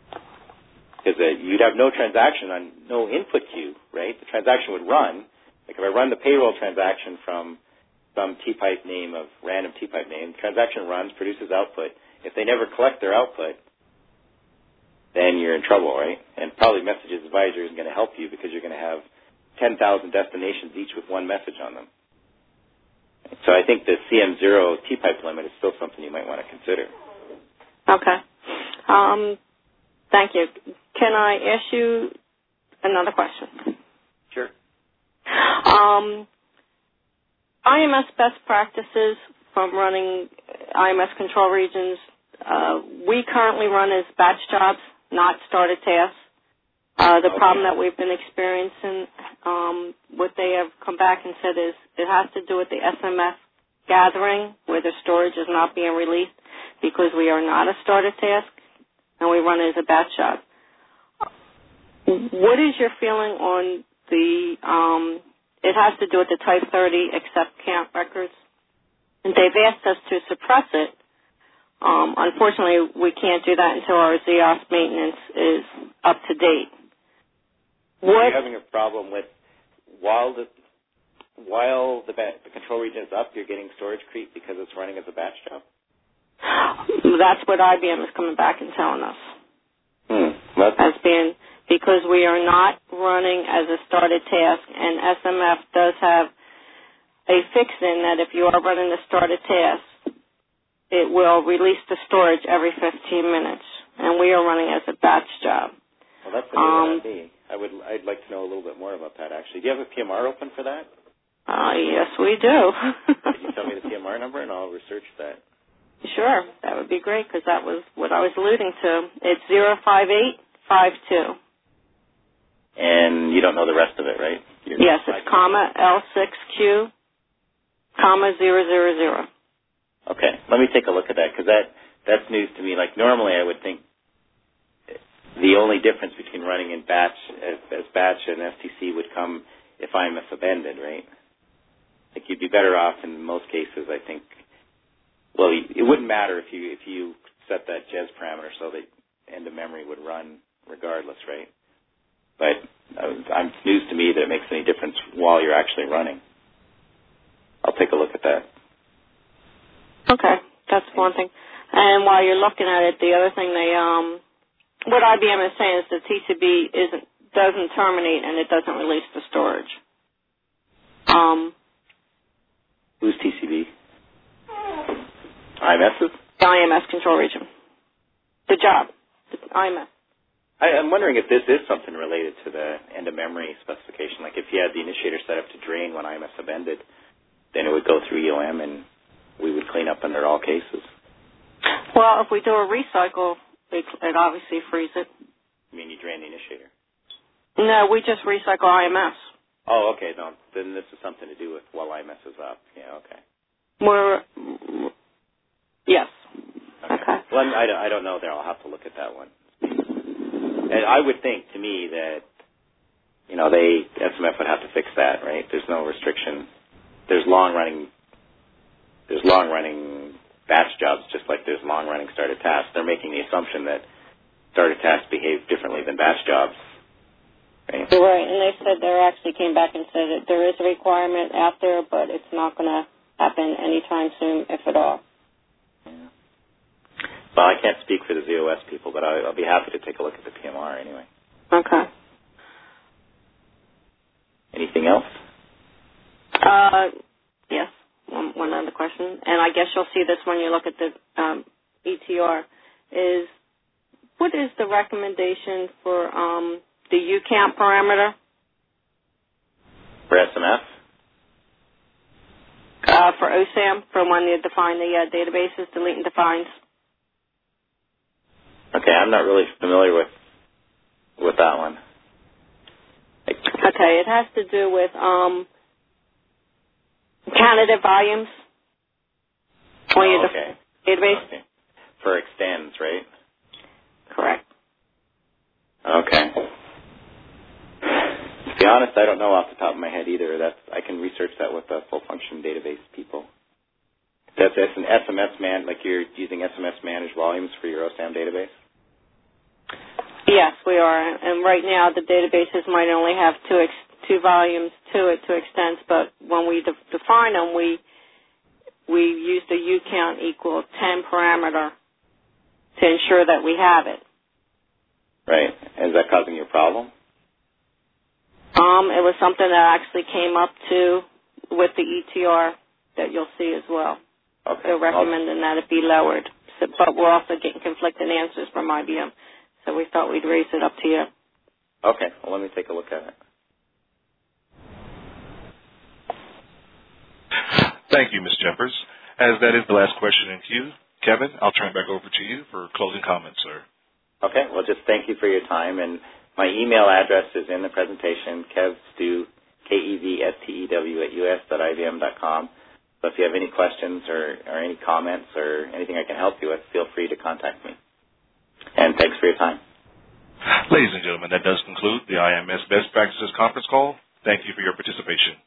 Because uh, you'd have no transaction on no input queue, right? The transaction would run. Like if I run the payroll transaction from some T-pipe name of random T-pipe name, the transaction runs, produces output. If they never collect their output, then you're in trouble, right? And probably Messages Advisor isn't going to help you because you're going to have ten thousand destinations each with one message on them. So I think the C M zero T-pipe limit is still something you might want to consider. Okay. Um, thank you. Can I ask you another question? Sure. Um, I M S best practices from running I M S control regions. Uh, we currently run as batch jobs, not started tasks. Uh, the okay. problem that we've been experiencing, um, what they have come back and said is it has to do with the S M F gathering where the storage is not being released because we are not a started task and we run it as a batch job. What is your feeling on the, um, it has to do with the Type thirty accept count records? And they've asked us to suppress it. Um, unfortunately, we can't do that until our Z O S maintenance is up to date. What? Are you having a problem with while the while the, ba- the control region is up, you're getting storage creep because it's running as a batch job? That's what I B M is coming back and telling us. Hmm. That's As being because we are not running as a started task, and S M F does have a fix-in that if you are running a started task, it will release the storage every fifteen minutes, and we are running as a batch job. Well, that's a new um, one on me. I would, I'd like to know a little bit more about that, actually. Do you have a P M R open for that? Uh, yes, we do. Could you tell me the P M R number, and I'll research that? Sure, that would be great, because that was what I was alluding to. It's zero five eight five two. And you don't know the rest of it, right? You're Yes, it's comma L six Q, comma zero zero zero. Okay, let me take a look at that, because that, that's news to me. Like, normally I would think the only difference between running in batch as, as batch and S T C would come if I M S abandoned, right? Like, you'd be better off in most cases, I think, well, it wouldn't matter if you if you set that J E S parameter so that end of memory would run regardless, right? But uh, it's news to me that it makes any difference while you're actually running. I'll take a look at that. Okay, that's one thing. And while you're looking at it, the other thing they, um, what I B M is saying is the T C B isn't doesn't terminate and it doesn't release the storage. Um, Who's T C B? I M S's? The I M S control region. The job. The I M S. I, I'm wondering if this is something related to the end of memory specification. Like if you had the initiator set up to drain when I M S upended, then it would go through E O M and we would clean up under all cases. Well, if we do a recycle, it, it obviously frees it. You mean you drain the initiator? No, we just recycle I M S. Oh, okay. No, then this is something to do with while I M S is up. Yeah, okay. We're, yes. Okay. okay. Well, I, don't, I don't know there. I'll have to look at that one. And I would think, to me, that, you know, they, S M F would have to fix that, right? There's no restriction. There's long-running, there's long-running batch jobs, just like there's long-running started tasks. They're making the assumption that started tasks behave differently than batch jobs. Right? Right, and they said they actually came back and said that there is a requirement out there, but it's not going to happen anytime soon, if at all. Yeah. Well, I can't speak for the Z O S people, but I, I'll be happy to take a look at the P M R anyway. Okay. Anything else? Uh, yes, one, one other question, and I guess you'll see this when you look at the um, E T R, is what is the recommendation for um, the U count parameter? For S M F? Uh, for O SAM, for when you define the uh, databases, delete and defines. Okay, I'm not really familiar with with that one. Okay, it has to do with um, candidate volumes when you Oh, okay. define database. Okay. For extends, right? Correct. Okay. To be honest, I don't know off the top of my head either. That's I can research that with the full function database people. That's, that's an S M S man, like you're using S M S managed volumes for your O SAM database? Yes, we are. And right now, the databases might only have two ex- two volumes to it to extends, but when we de- define them, we we use the U count equal ten parameter to ensure that we have it. Right. Is that causing you a problem? Um, it was something that actually came up to with the E T R that you'll see as well. Okay. They're recommending that it be lowered, so, but we're also getting conflicting answers from I B M, so we thought we'd raise it up to you. Okay. Well, let me take a look at it. Thank you, Miz Jeffers. As that is the last question in queue, Kevin, I'll turn it back over to you for closing comments, sir. Okay. Well, just thank you for your time. And my email address is in the presentation, kevstew, K E V S T E W at U S dot I B M dot com. So if you have any questions or, or any comments or anything I can help you with, feel free to contact me. And thanks for your time. Ladies and gentlemen, that does conclude the I M S Best Practices conference call. Thank you for your participation.